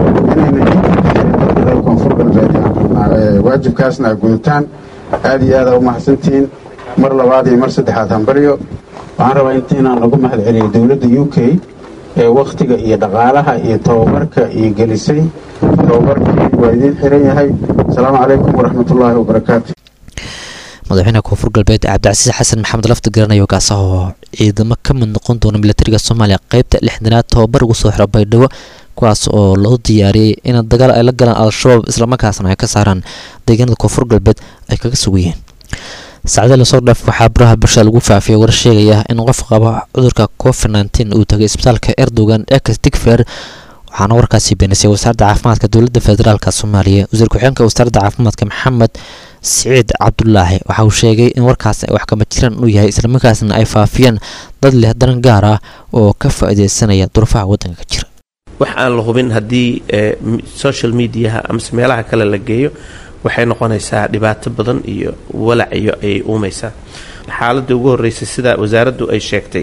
inayna koonfur galbeed waajibkaasna gudataan aad iyo aad u mahadsantiin mar labaad iyo mar saddexaad hambaryo waxaan rabaa intaan ugu mahad celiyo dawladda UK ee waqtiga iyo dhaqaalaha iyo tababarka iyo gelisay tababarkii waa idin xiran yahay assalaamu calaykum waraxmatullaahi wabarakaatu madaxweynaha koonfur galbeed cabdicasiis xasan maxamed lafta garanayo kaasoo ciidamo ka mid noqon doona militariga Soomaaliya qaybta 6aad tababar ugu soo xiray Baydhabo kuwaas oo loo diyaariyay in dagaal ay la galaan al-shabaab isla markaasna ay ka saaraan deegaanada koonfur galbeed ay kaga sugayeen saacadaha la soo dhaaf waxaa baraha bulshada lagu faafiyay war sheegaya in qof qaba cudurka COVID-19 uu tagay isbitaalka Erdogan ee Digfaar waxaana warkaasi beenisay wasaaradda caafimaadka dowladda federaalka Soomaaliya wasiir ku-xigeenka wasaaradda caafimaadka Maxamed Saciid Cabdullaahi waxa uu sheegay in warkaas ay wax kama jiraan uu yahay isla markaasna ay faafiyeen dad leh daran gaar ah oo ka faa'iideysanaya duruufaha waddanka ka jira wax aan la hubin haddii social media ama meelaha kale la geeyo waxay noqonaysaa dhibaato badan iyo walac iyo ay uumaysaa xaaladda ugu horeysay sida wasaaraddu ay sheegtay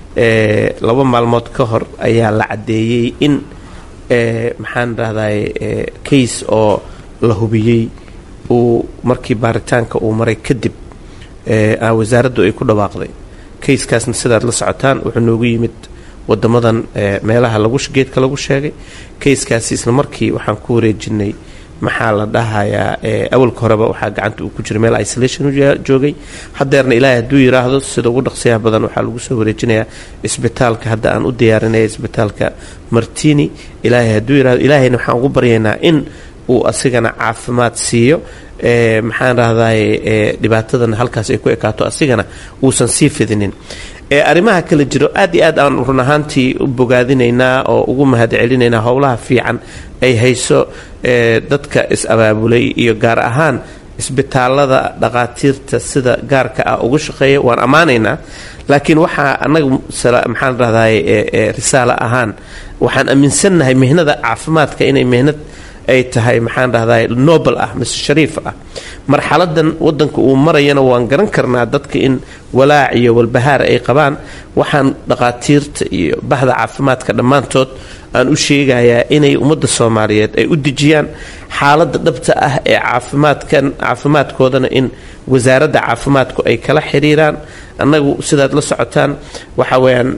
2 maalmood ka hor ayaa la cadeeyay in maxaan raahday case oo la hubiyay uu markii baaritaanka uu maray kadib wasaaraddu ay ku dhawaaqday case-kaasna sidaad la socotaan wuxuu noogu yimid wadamadan meelaha geedka lagu sheegay case-kaasi isla markii waxaan ku wareejinay maxaa la dhahayaa awalka horeba waxaa gacanta uu ku jira meel isolation joogay hadeerna ilaahay hadduu yiraahdo sida ugu dhaqsiyaha badan waxaa lagu soo wareejinayaa isbitaalka hadda aan u diyaarinaya isbitaalka Martini ilaahay hadduu yiraahdo ilaahayna waxaan ugu baryaynaa in uu asigana caafimaad siiyo maxaan rahdaay dhibaatadan halkaas ay ku ekaato asigana uusan sii fidinin arrimaha kala jiro aad iyo aad aan run ahaantii u bogaadinaynaa oo ugu mahad celinaynaa howlaha fiican ay hayso dadka is abaabulay iyo gaar ahaan isbitaalada dhaqaatiirta sida gaarka ah ugu shaqeeya waan ammaanaynaa laakiin waxaa anagu maxaan rahdaay risaalo ahaan waxaan aaminsannahay mihnada caafimaadka inay mihnad ay tahay maxaan rahdaay noble ah mise shariif ah marxaladan wadanka uu marayana waan garan karnaa dadka in walaac iyo walbahaar ay qabaan waxaan dhaqaatiirta iyo bahda caafimaadka dhammaantood aan u sheegayaa inay ummadda Soomaaliyeed ay u dejiyaan xaaladda dhabta ah ee caafimaadkoodana in wasaaradda caafimaadku ay kala xiriiraan annagu sidaad la socotaan waxa weeyaan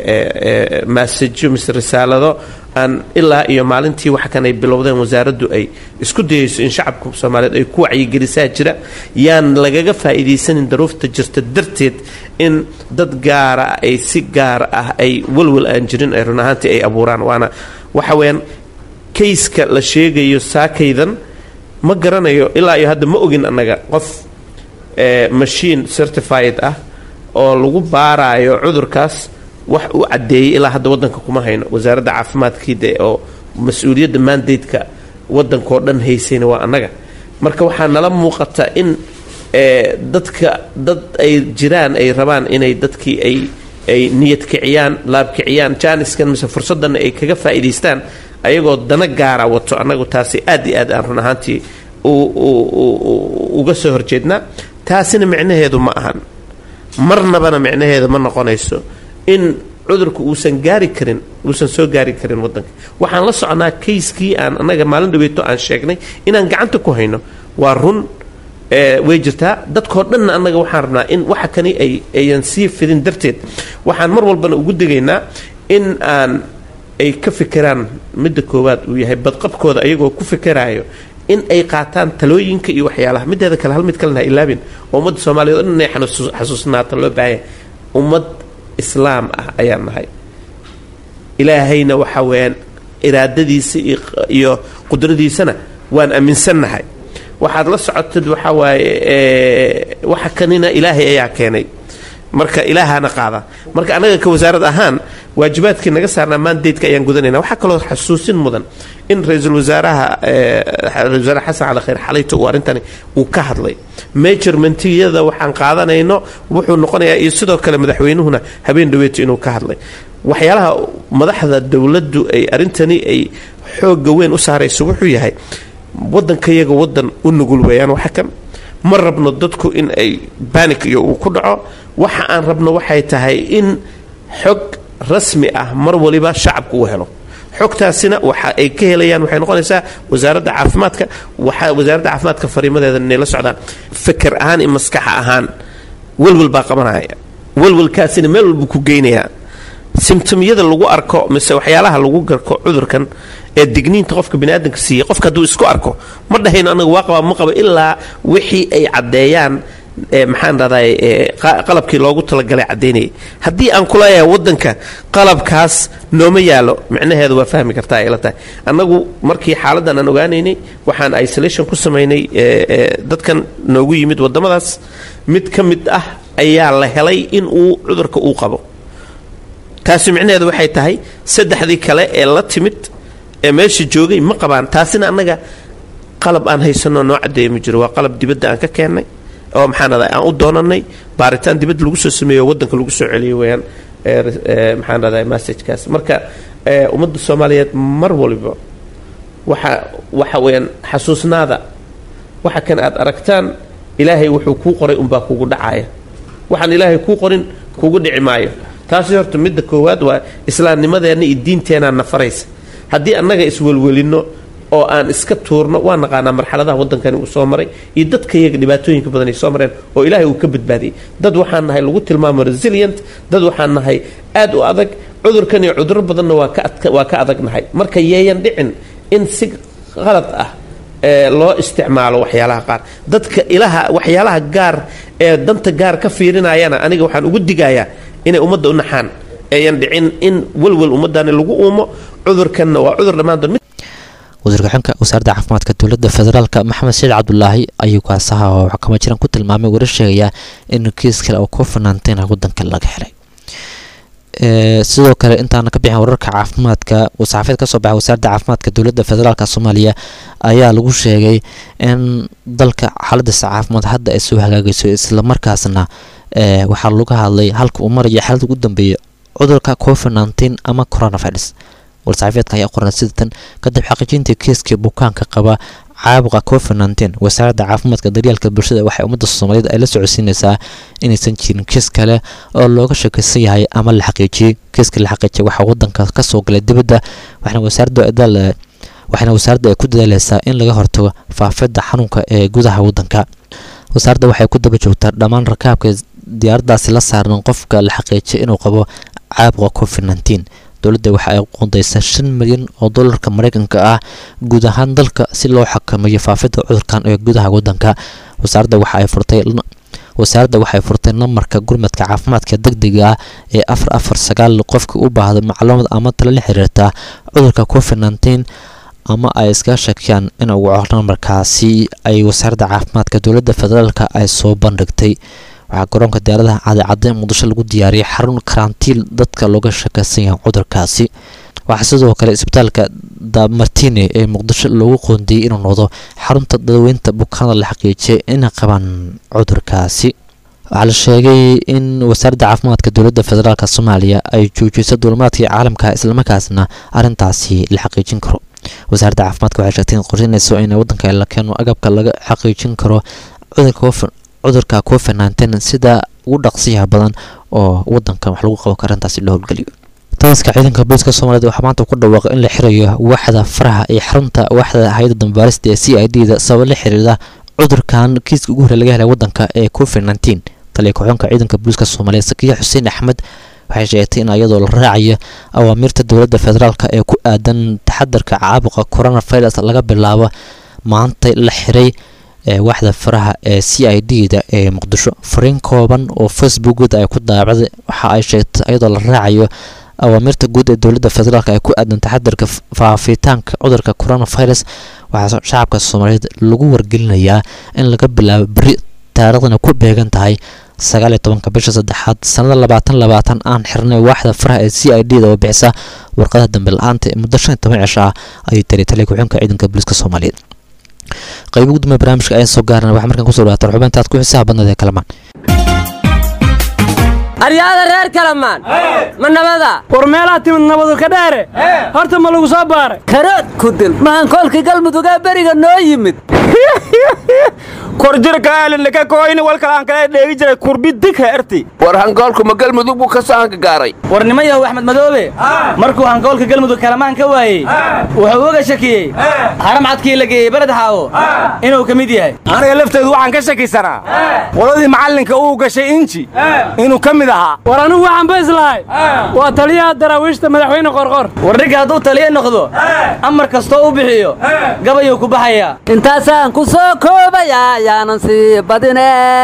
message mise risaalado aan ilaa iyo maalintii wax kan ay bilowdeen wasaaraddu ay isku dayayso in shacabka Soomaaliyeed ay ku wacyigelisaa jira yaan lagaga faa'iideysanin daruufta jirta darteed in dad gaar ah ay si gaar ah ay walwal aan jirin ay run ahaantii ay abuuraan waana waxa weeyaan case-ka la sheegayo saakaydan ma garanayo ilaa iyo hadda ma ogin annaga qof machine certified ah oo lagu baarayo cudurkaas wax uu cadeeyay ilaa hadda wadanka kuma hayno wasaaradda caafimaadkiida oo mas'uuliyadda mandate-ka wadanka oo dhan haysayna waa annaga marka waxaa nala muuqata in dad ay jiraan ay rabaan inay dadkii ay niyad kiciyaan laab kiciyaan jaaniskan mise fursaddan ay kaga faa'iideystaan ayagoo dana gaara wato annagu taasi aad iyo aad aan run ahaantii uga soo horjeednaa taasina micnaheedu ma ahan marnabana micnaheedu ma noqonayso in cudurku uusan soo gaari karin wadanka. waxaan la soconaa kayskii aan annaga maalin dhaweeto aan sheegnay inaan gacanta ku hayno waa run way jirtaa dadkoo dhanna annaga waxaan rabnaa in waxa kani ayan sii fidin darteed waxaan mar walbana ugu degaynaa in ay ka fikiraan midda koowaad uu yahay badqabkooda ayagoo ku fikiraayo in ay qaataan talooyinka iyo waxyaalaha mideeda kale hal mid kalena ilaabin oo ummadda soomaaliyeed oo dhan inay xasuusnaata loo baahaya ummad islaam ah ayaan nahay ilaahayna waxa weeyaan iraadadiisa iyo qudradiisana waan aaminsannahay waxaad la socotid waxa waaye waxa kanina ilaahay ayaa keenay marka ilaahana qaada marka anaga ka wasaarad ahaan waajibaadkii naga saarnaa mandateeka ayaan gudanayna waxaa kaloo xasuusin mudan in ra-iisul wasaaraha xasan cali khayr xalayto uu arrintani uu ka hadlay measurementiyada waxaan qaadanayno wuxuu noqonayaa iyo sidoo kale madaxweynuhuna habeen dhaweeto inuu ka hadlay waxyaalaha madaxda dowladdu ay arrintani ay xooga weyn u saarayso wuxuu yahay waddankayaga waddan u nugul weeyaan waxa kan ma rabno dadku in ay banic iyo uu ku dhaco waxa aan rabno waxay tahay in xog rasmi ah mar waliba shacabku uu helo xogtaasina waxa ay ka helayaan waxay noqonaysaa wasaaradda caafimaadka fariimadeeda inay la socdaan fikir ahaan iyo maskax ahaan walwal baa qabanaya walwalkaasina meel walba ku geynayaa symptomyada lagu arko mise waxyaalaha lagu garko cudurkan ee digniinta qofka biniaadanka siiya qofka hadduu isku arko ma dhahayno anaga waa qabaa ma qaba ilaa wixii ay caddeeyaan maxaan dhahday qalabkii loogu talagalay caddaynayay haddii aan kuleeyahay waddanka qalabkaas nooma yaalo micnaheedu waa fahmi kartaa ay la tahay annagu markii xaaladdan aan ogaanaynay waxaan isolation ku samaynay dadkan noogu yimid waddamadaas mid ka mid ah ayaa la helay in uu cudurka uu qabo taasi micnaheedu waxay tahay saddexdii kale ee la timid ee meesha joogay ma qabaan taasina annaga qalab aan haysano noo caddeeya ma jiro waa qalab dibadda aan ka keennay oo maxaan dhahday aan u doonanay baaritaan dibadda lagu soo sameeyo waddanka lagu soo celiyo weeyaan maxaan dhahday messagekaas marka ummadda soomaaliyeed mar waliba waxa weeyaan xasuusnaada waxa kan aad aragtaan ilaahay wuxuu kuu qoray unbaa kugu dhacaya waxaan ilaahay kuu qorin kugu dhici maayo taasi horta midda koowaad waa islaamnimadeenna iyo diinteenaa nafaraysa haddii annaga iswelwelinno oo aan iska tuurno waa naqaanaa marxaladaha waddankani uu soo maray iyo dadkayaga dhibaatooyinka badan ay soo mareen oo ilaahay uu ka badbaadiyey dad waxaan nahay lagu tilmaamo resilient dad waxaan nahay aad u adag cudurkan iyo cuduro badanna waa ka adag nahay marka yeeyan dhicin in si qalad ah loo isticmaalo waxyaalaha qaar dadka waxyaalaha gaar ee danta gaar ka fiirinayana aniga waxaan ugu digayaa inay ummadda u naxaan ayan dhicin in walwal ummadani lagu uumo cudurkanna waa cudur dhammaantood wasiirka xanka wasaaradda caafimaadka dowladda federaalka maxamed saciid cabdulaahi ayuu kaasaha oo xukamo jiran ku tilmaamay warar sheegaya in kiis kale oo COVID-19 waddanka laga helay sidoo kale intaana ka bixin wararka caafimaadka saxaafiyad ka soo baxay wasaaradda caafimaadka dowladda federaalka Soomaaliya ayaa lagu sheegay in dalka xaaladiisa caafimaad hadda ay soo hagaagayso isla markaasna waxaa lagu hadlay halka uu marayo xaalada ugu dambeeya cudurka COVID-19 ama coronavirus warsaafiyadka ayaa qoran sidatan kadib xaqiijintii kiiskii bukaanka qaba caabuqa COVID-19 wasaaradda caafimaadka daryeelka bulshada waxay ummadda Soomaaliyeed ay la socodsiinaysaa inaysan jirin kiis kale oo looga shakaysan yahay ama la xaqiijiyay kiiska la xaqiijiyay waxa waddanka ka soo galay dibadda waxaana wasaaradda ay ku dadaalaysaa in laga hortago faafidda xanuunka ee gudaha waddanka wasaaradda waxay ku daba joogtaa dhammaan rakaabka diyaaradaasi la saaran qofka la xaqiijiyay inuu qabo caabuqa COVID-19 dowladda waxa ay qoondeysay 5 milyan oo dollarka Mareykanka ah guud ahaan dalka si loo xakameeyo faafidda cudurkan ee gudaha waddanka wasaaradda waxay furtay nambarka gurmadka caafimaadka degdega ah ee 449 qofka u baahdo macluumaad ama talo la xiriirta cudurka COVID-19 ama ay iska shakiyaan in uu nambarkaasi ay wasaaradda caafimaadka dowladda federaalka ay soo bandhigtay waxaa garoonka diyaaradaha cadcadeen muqdisho lagu diyaariyay xarun karantiil dadka looga shakaysan yahay cudurkaasi waxaa sidoo kale isbitaalka Damartine ee muqdisho loogu qoondiyay inuu noqdo xarunta daaweynta bukaanada la xaqiijiyay inay qabaan cudurkaasi waxaa la sheegay in wasaaradda caafimaadka dowladda federaalka Soomaaliya ay joojisay duulimaadkii caalamka isla markaasna arrintaasi la xaqiijin karo wasaaradda caafimaadka waxay sheegtay in qorsheynayso in waddanka la keeno agabka laga xaqiijin karo cudurka COVID-19 sida ugu dhaqsiyaha badan oo wadankan wax lagu qaban karo intaasi loo howlgeliyo taliska ciidanka booliska Soomaaliyeed waxaa maanta ku dhawaaqay in la xirayo waaxda faraha ee xarunta waaxda hay'adda dambaarista ee CID-da sabab la xiriirida cudurkan kiiska ugu horreeya laga helay wadanka ee COVID-19 taliya ku-xigeenka ciidanka booliska Soomaaliyeed Sakiya Xuseen Axmed waxay sheegtay in iyadoo la raacayo awaamirta dowladda federaalka ee ku aadan taxadarka caabuqa coronavirus laga bilaabo maanta la xiray waaxda faraha ee CID-da ee Muqdisho fariin kooban oo Facebook ay ku daabacday waxa ay sheegtay iyadoo la raacayo awaamirta guud ee dowladda federaalka ay ku aadan taxadarka faafitaanka cudurka coronavirus waxaa shacabka Soomaaliyeed lagu wargelinayaa in laga bilaabo bari taariikhdana ku beegan tahay 19 bisha saddexaad sanada 2020 aan xirnay waaxda faraha ee CID-da oo bixisa warqadaha dambe la'aanta muddo 15 cisho ah ay taliya ku-xigeenka ciidanka booliska Soomaaliyeed qayb ugu dambeeyay barnaamijka ay soo gaarnay waxa markan ku soo dhawaatay xubintaad ku xisaab badnada kalamaan aryaada reer kalamaan ma nabada war meelaha timid nabadu ka dheere horta ma lagu soo baaray karood ku dil mahankoolkii galmudug ee beriga noo yimid korjirka aalinka kooyni walkalaan kale dheegi jiray kurbi dig herti war hangoolku ma galmudug buu ka soo gaaray war nimayahow Axmed Madoobe markuu hangoolka galmudug kalamaan ka waayay wuxuu uga shakiyay haram cadkii la geeyay balad xaawo inuu ka mid yahay aniga lafteedu waxaan ka shakisanaa qoladii macallinka uu gashay inji inuu ka mid ahaa war anigu waxaan bayslahay waa taliyaha daraawiishta madaxweyne qorqor war ninka hadduu taliye noqdo amar kastoo u bixiyo gabayuu ku baxayaa intaasaan ku soo koobayaa yaanan sii badine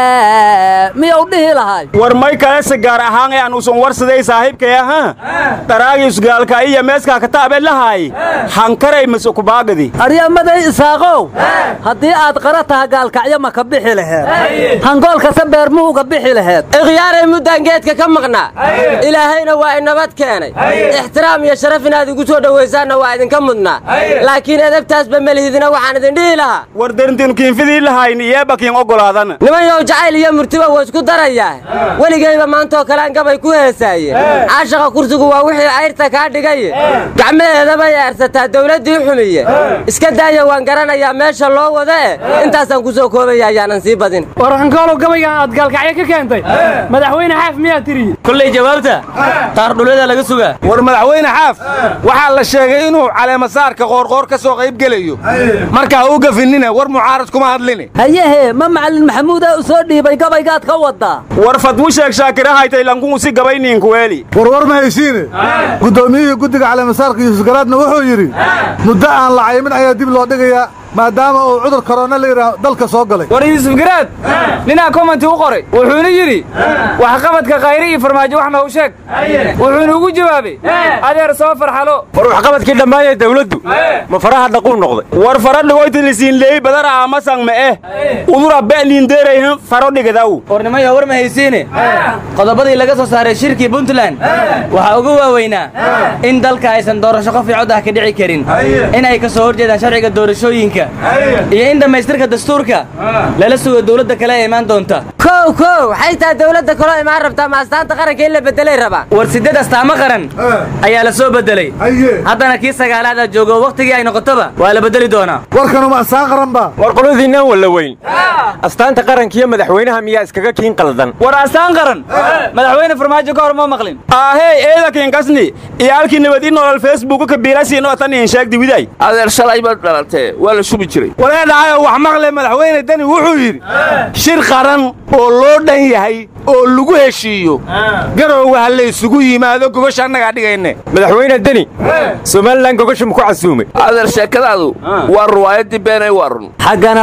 miyuu dhihi lahay war may kale si gaar ahaan aan uusan warsaday saaxiibkay ahaa daraagiis gaalka iyo meeska ka taabay lahay hankaray mas ku baagadi aryamaday isaaqow haddii aad qarataha gaalkacyo ma ka bixi laheed hangoolka sabeer muuga bixi laheed ikhiyaaray muddaangeedka ka maqnaa ilaahayna waa inabad keenay ixtiraam iyo sharaf inaad igu soo dhawaysaanna waa idinka mudnaa laakiin edabtaasba melihidina waxaan idin dhihi lahaa war darintiin kiinfidii lahayn iyeeba kiin ogolaadana nimanyow jacayl iyo murtiba waa isku darayaa weligayba maantoo kale aan gabay ku heesaayeen caashaqa kursigu waa wixii ayrta kaa dhigaye gacmaheedabay eersataa dowladdii xumiye iska daaya waan garanayaa meesha loo wada intaasaan ku soo koobaya ayaanan sii badin war hankoolow gabaygan aad gaalkacyo ka keentay madaxweyne xaaf miyaa tiri kulley jawaabta taar dhulada laga sugaa war madaxweyne xaaf waxaa la sheegay inuu caleemasaarka qoorqoor ka soo qayb gelayo marka uu gafinina war mucaarad kuma hadlini hayehe ma macallin maxamuud u soo dhiibay gabaygaad ka wadaa war fadwu sheeg shaakirahay taylanku si gabaynin kuweeli war ma haysiine gudoomiyihii guddiga caleemasaarka Yuusuf Garaadna wuxuu yiri muddo aan la caymin ayaa dib loo dhigayaa maadaama uu cudur corona la yiraahdo dalka soo galay war Yuusuf Garaad ninaa comment u qoray wuxuuna yiri wax qabadka qayri iyo farmaajo waxna u sheeg wuxuuna ugu jawaabay adeer soo farxalo war wax qabadkii dhamaayay dawladdu ma faraha dhaquu noqday war fara dhigoyti lisiin leey badara ama sang ma udura baalin deerayhan faro dhigadaw war nimayo war ma haysiine qodobadii laga soo saaray shirkii Puntland waxa ugu waaweynaa in dalka aysan doorasho qof cod ah ka dhici karin in ay ka soo horjeedaan sharciga doorashooyinka iyo in dhamaystirka dastuurka lala sugo dawladda kale ee imaan doonta kow xayta dawladda kale imaan rabta ma astaanta qaranka in la bedelay raba war sideed astaamo qaran ayaa la soo bedelay haddana kii sagaalaad aad joogo waqtigii ay noqotoba waa la bedeli doonaa warkanu ma astaan qaran ba war qoladiina wala weyn astaanta qaranka iyo madaxweynaha miyaa iskaga kiin qaldan war astaan qaran madaxweyne farmaajo ka hor ma maqlin eeda kiin kasni iyo halkii nabadii nolol Facebook ka biilasiin oo tan in sheegdi widay adeer shalay baad dhalatay waa la shubi jiray walaalahay wax maqlay madaxweyne dani wuxuu yiri shir qaran oo loo dhan yahay oo lagu heshiiyo garowga hal isugu yimaado gogosha anaga dhigayne madaxweyne dani Soomaaliland gogosha ku casuumay adeer sheekadaadu waa ruwaayadii beenay warun xagana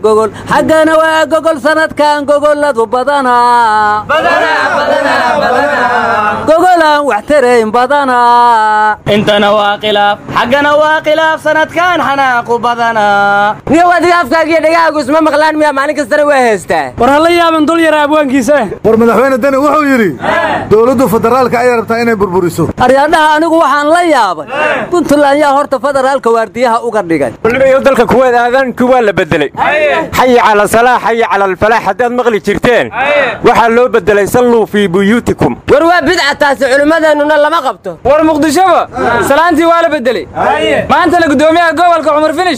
waa gogol sanadkan gogoladu badana gogolan wax tarayn badana intana waa khilaaf xagana waa khilaaf sanadkan xanaaqu badana niyo wadiga afkaaga dhagaagu isma maqlaan miya maalin kasta waa heestaa war hal yaaban dul yar abwaankiisa war madaxweyne dani wuxuu yiri dawladdu federaalka ay rabtaa inay burburiso aryaadaha anigu waxaan la yaabay Puntland yaa horta federaalka waardiyaha uga dhigay waliba dalka kuwada aadan kuwa la bedelay hayy ala salaah hayy ala al-falah hadad maqli jirteen waxa loo bedelay sallu fi buyutikum war waa bidca taasi culimadeenuna lama qabto war muqdishoba salaantii waa la bedelay maanta la gudoomiyaha gobolka Cumar Finish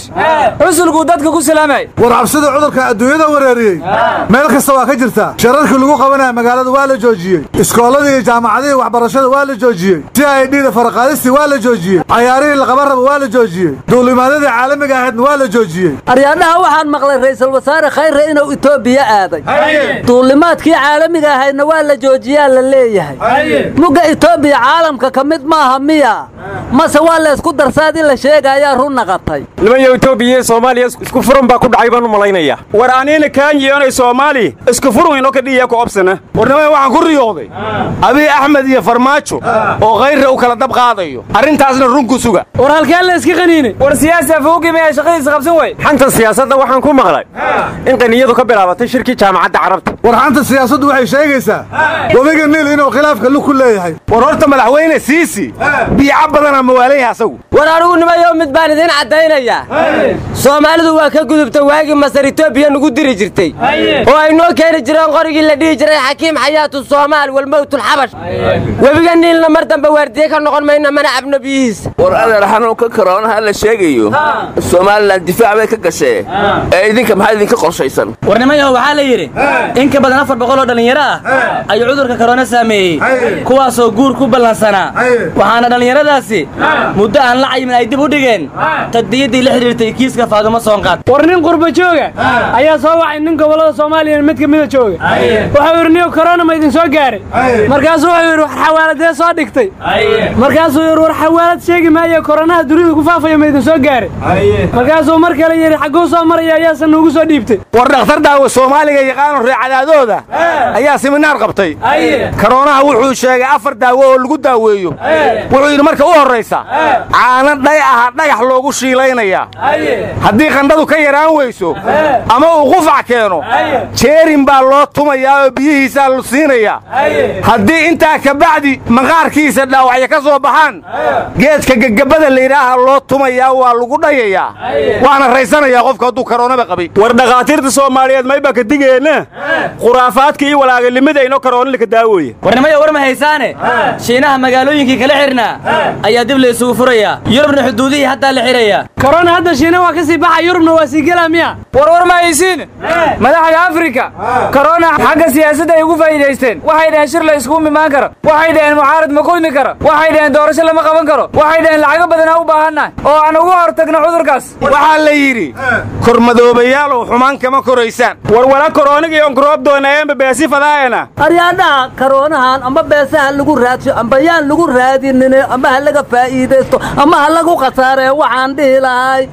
cusulku dadka ku salaamay war cabsida cudurka adduunyada wareeriyey meel kasta waa ka jirtaa shararkii lagu qabanaya magaalada waa la joojiyey iskooladii iyo jaamacadihii waxbarashada waa la joojiyey CID-da faraqaadistii waa la joojiyey cayaarihii la qaban rabo waa la joojiyey duulimaadadii caalamiga ahaydna waa la joojiyey aryaadhaha waxaan maqlay ra'iisul wasaare khayre inuu Itoobiya aaday duulimaadkii caalamiga ahaydna waa la joojiyaa la leeyahay muga Itoobiya caalamka kamid maaha miya mase waa la isku darsaadi la sheegaya run naqatay niman Itoobiya Soomaaliya isku furan baa ku dhacay baan u malaynaya war aanina kaan yeelanay Soomaali isku furan inoo ka dhiya ku obsana warnamada waxaan ku riyooday Abiy Ahmed iyo Farmaajo oo Khayre u kala dab qaadayo arintaasna run ku suga war halkee la iska qaniinay war siyaasada fooqi ma shaqadiisa qabsan way xanta siyaasadda waxaan ku maqlay in qaniyadu ka bilaabatay shirki jaamacadda Carabta war xanta siyaasaddu waxay sheegaysaa wabiga Niil inuu khilaafka lu ku leeyahay war horta madaxweyne Siisi biica badan ama waaleeyahay asagu war anigu nimayo mid baan idin cadeynaya Soomaalidu waa ka gudubta waagi Masar Itoobiya nugu diri jirtay oo ay noo keenay jireen qorigii la dhigi jiray Xakiim Xayaatu Soomaal wal mawtul Xabash wabiga Niilna mar dambe waardiye ka noqon mayna mana cabno biyihiisa war adeer xanuunka corona la sheegayo Soomaaliland difaac bay ka gashay ee idinka maxay idinka qorshaysan war nimayo waxa la yiri in ka badan 400 oo dhalinyaro ah ay cudurka corona saameeyay kuwaas oo guur ku ballansana waxaana dhalinyaradaasi muddo aan la caymin ay dib u dhigeen tadiyadii la xiriirtay kiiska Faadimo Soonqaad war nin qurba jooga ayaa soo wacay nin gobolada Soomaaliya mid ka mid ah jooga waxa uu yiri corona ma idin soo gaaray markaas uu yiri xawaaladee soo dhigtay markaas uu yiri war xawaalad sheegi maayo corona dunida ku faafay ma idin soo gaaray markaas uu mar kale yiri xagoo soo maraya ayaa san ugu soo dhiibtay war dhakhtar daawo Soomaaliga yaqaan reecadaadooda ayaa seminar qabtay corona wuxuu sheegay 4 daawo oo lagu daaweeyo wuxuu yiri marka u horeysa caana dhagax loogu shiilaynaya haddii qandhadu ka yaraan weyso ama uu qufac keeno jeerin baa loo tumayaa oo biyihiisa la siinaya haddii intaa ka bacdi maqaarkiisa dhaawacyo ka soo baxaan geedka gagabada la yiraahdo loo tumayaa waa lagu dhayayaa waana raysanaya qofka hadduu corona ba qabay war dhaqaatiirta Soomaaliyeed mayba ka digeena khuraafaadka iyo walaagalnimada inoo corona la ka daawooyay warnimada war ma haysaane Shiinaha magaalooyinkii kala xirnaa ayaa dib la isugu furaya Yurubna xuduudihii hadda la xiraya corona hadda Shiina waa ka sii baxay Yurubna waa sii galamiya war ma haysiin madaxda Afrika corona xagga siyaasadda ay ugu faa'iideysteen waxay dhaheen shir la isku mimaan karo waxay dhaheen mucaarad ma kulmi karo waxay dhaheen doorasho lama qaban karo waxay dhaheen lacag badan u baahanaa oo aan ugu hortagno cudurkaas waxa la yiri kormadoobayaal oo xumaan kama koreysaan war wala corona iyo groob doonayeen beesi fadaayna aryaada coronahan amba beesaha lagu raadsho amba yaan lagu raadinin amba laga faa'iideysto amba lagu qasaare waxaan dhihi lahay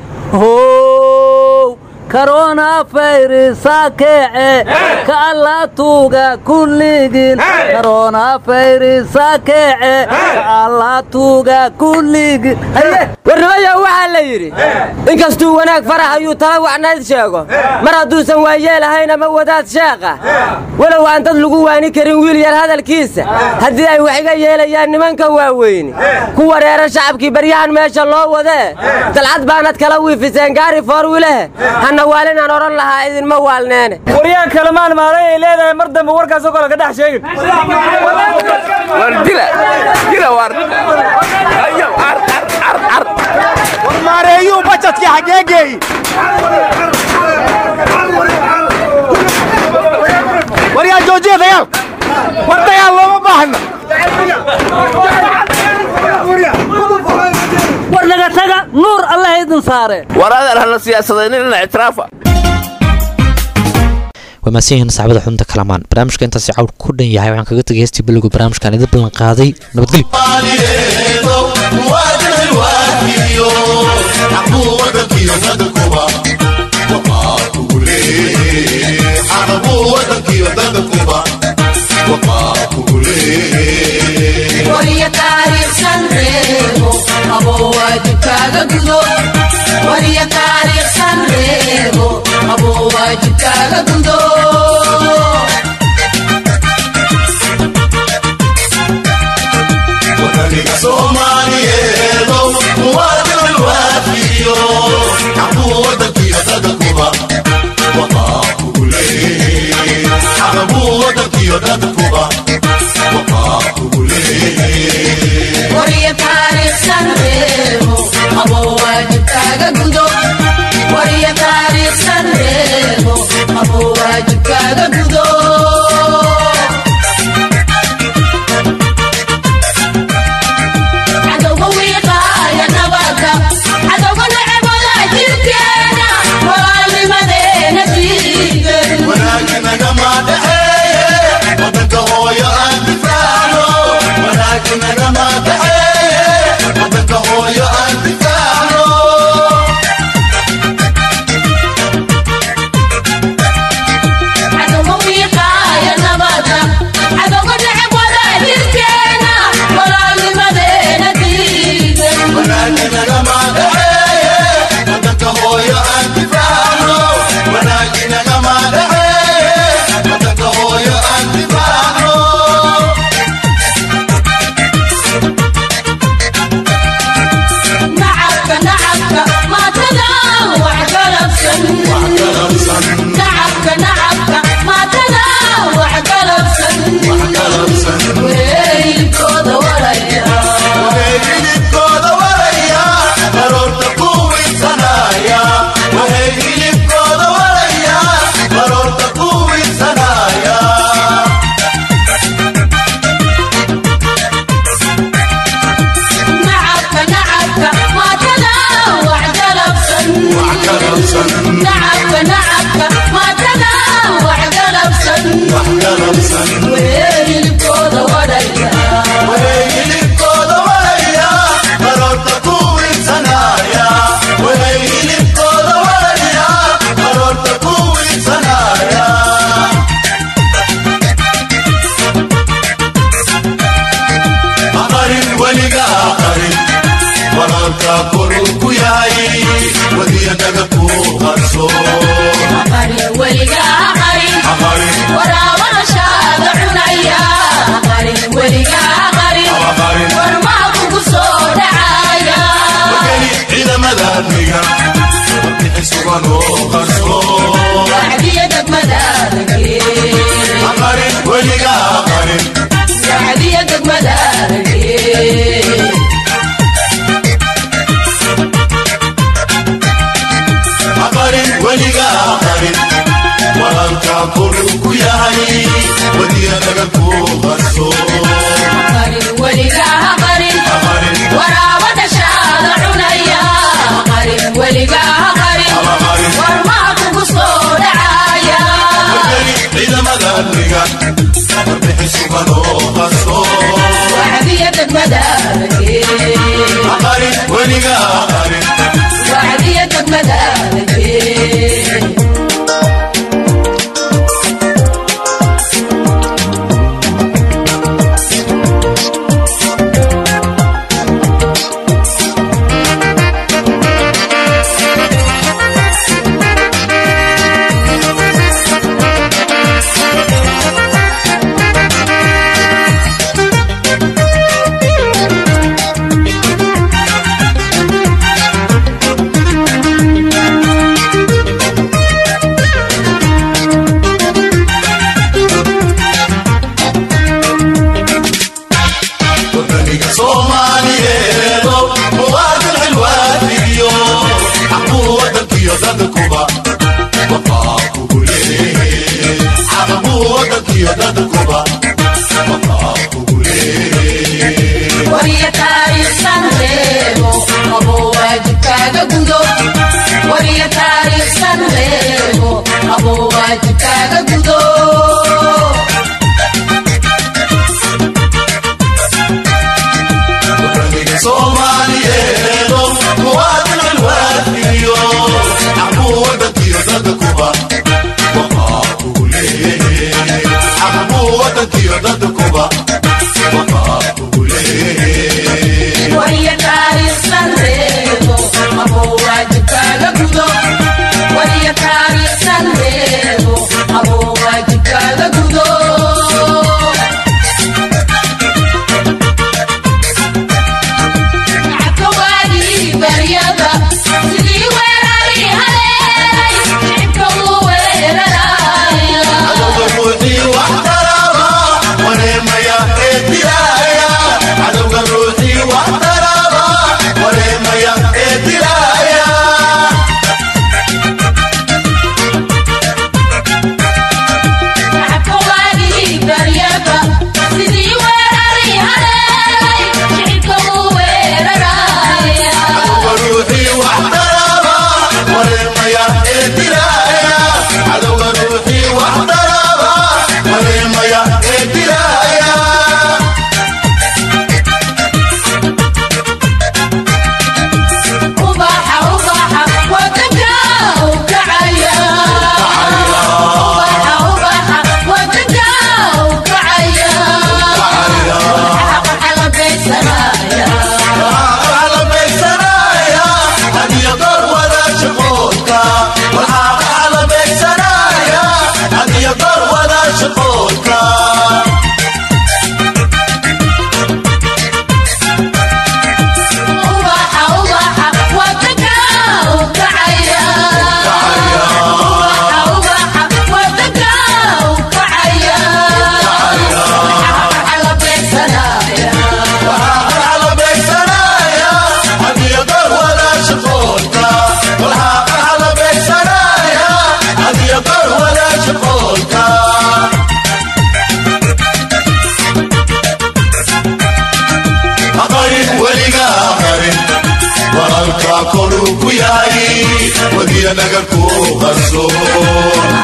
corona virus kee ka alla tuuga kulligin corona virus kee ka alla tuuga kulligin warnimada waxa la yiri inkastuu wanaag farax ayuu tala wacnayd sheego mar haduusan waayeelahayn ama wadaad sheeqa walow aan dad lagu waani karin wiil yar hadalkiisa haddii ay wax iga yeelayaan nimanka waaweyn ku wareera shacabkii baryahan meesha loo wadee dalcad baanad kala wiifiseen gaari foorwile waalina oran lahaa idin ma waalneene wariyaa kalamaan maaray ay leedahay mar dambe warkaas oo kale ka dhex sheegin war dila war ayo ar war maareeyo bajadki xageegay wariyaa joojiya dayaal war dayaal looma baahna war laga taga nuur Allah idin saare war adeer hal siyaasadeena ictiraafa وماسين صاحبة حنت كلامان برامج كنت سعود كودن يا هاي كنت جهزتي بلوج برامج كان إذا بلن قاضي نبتقلي وريا تاريخ سنريمو أبو واجب كذا قلو وريا تاريخ سنريمو أبو واجب كذا قلو وطنك سومالييدو مواطن الوافيو عبو ودكي ودكوبا وقاكو ليه عبو ودكي ودكوبا وريا تاريخ سنريمو أبو واجب كذا قلو What koru ku yahay wadiya naga ku qarsoon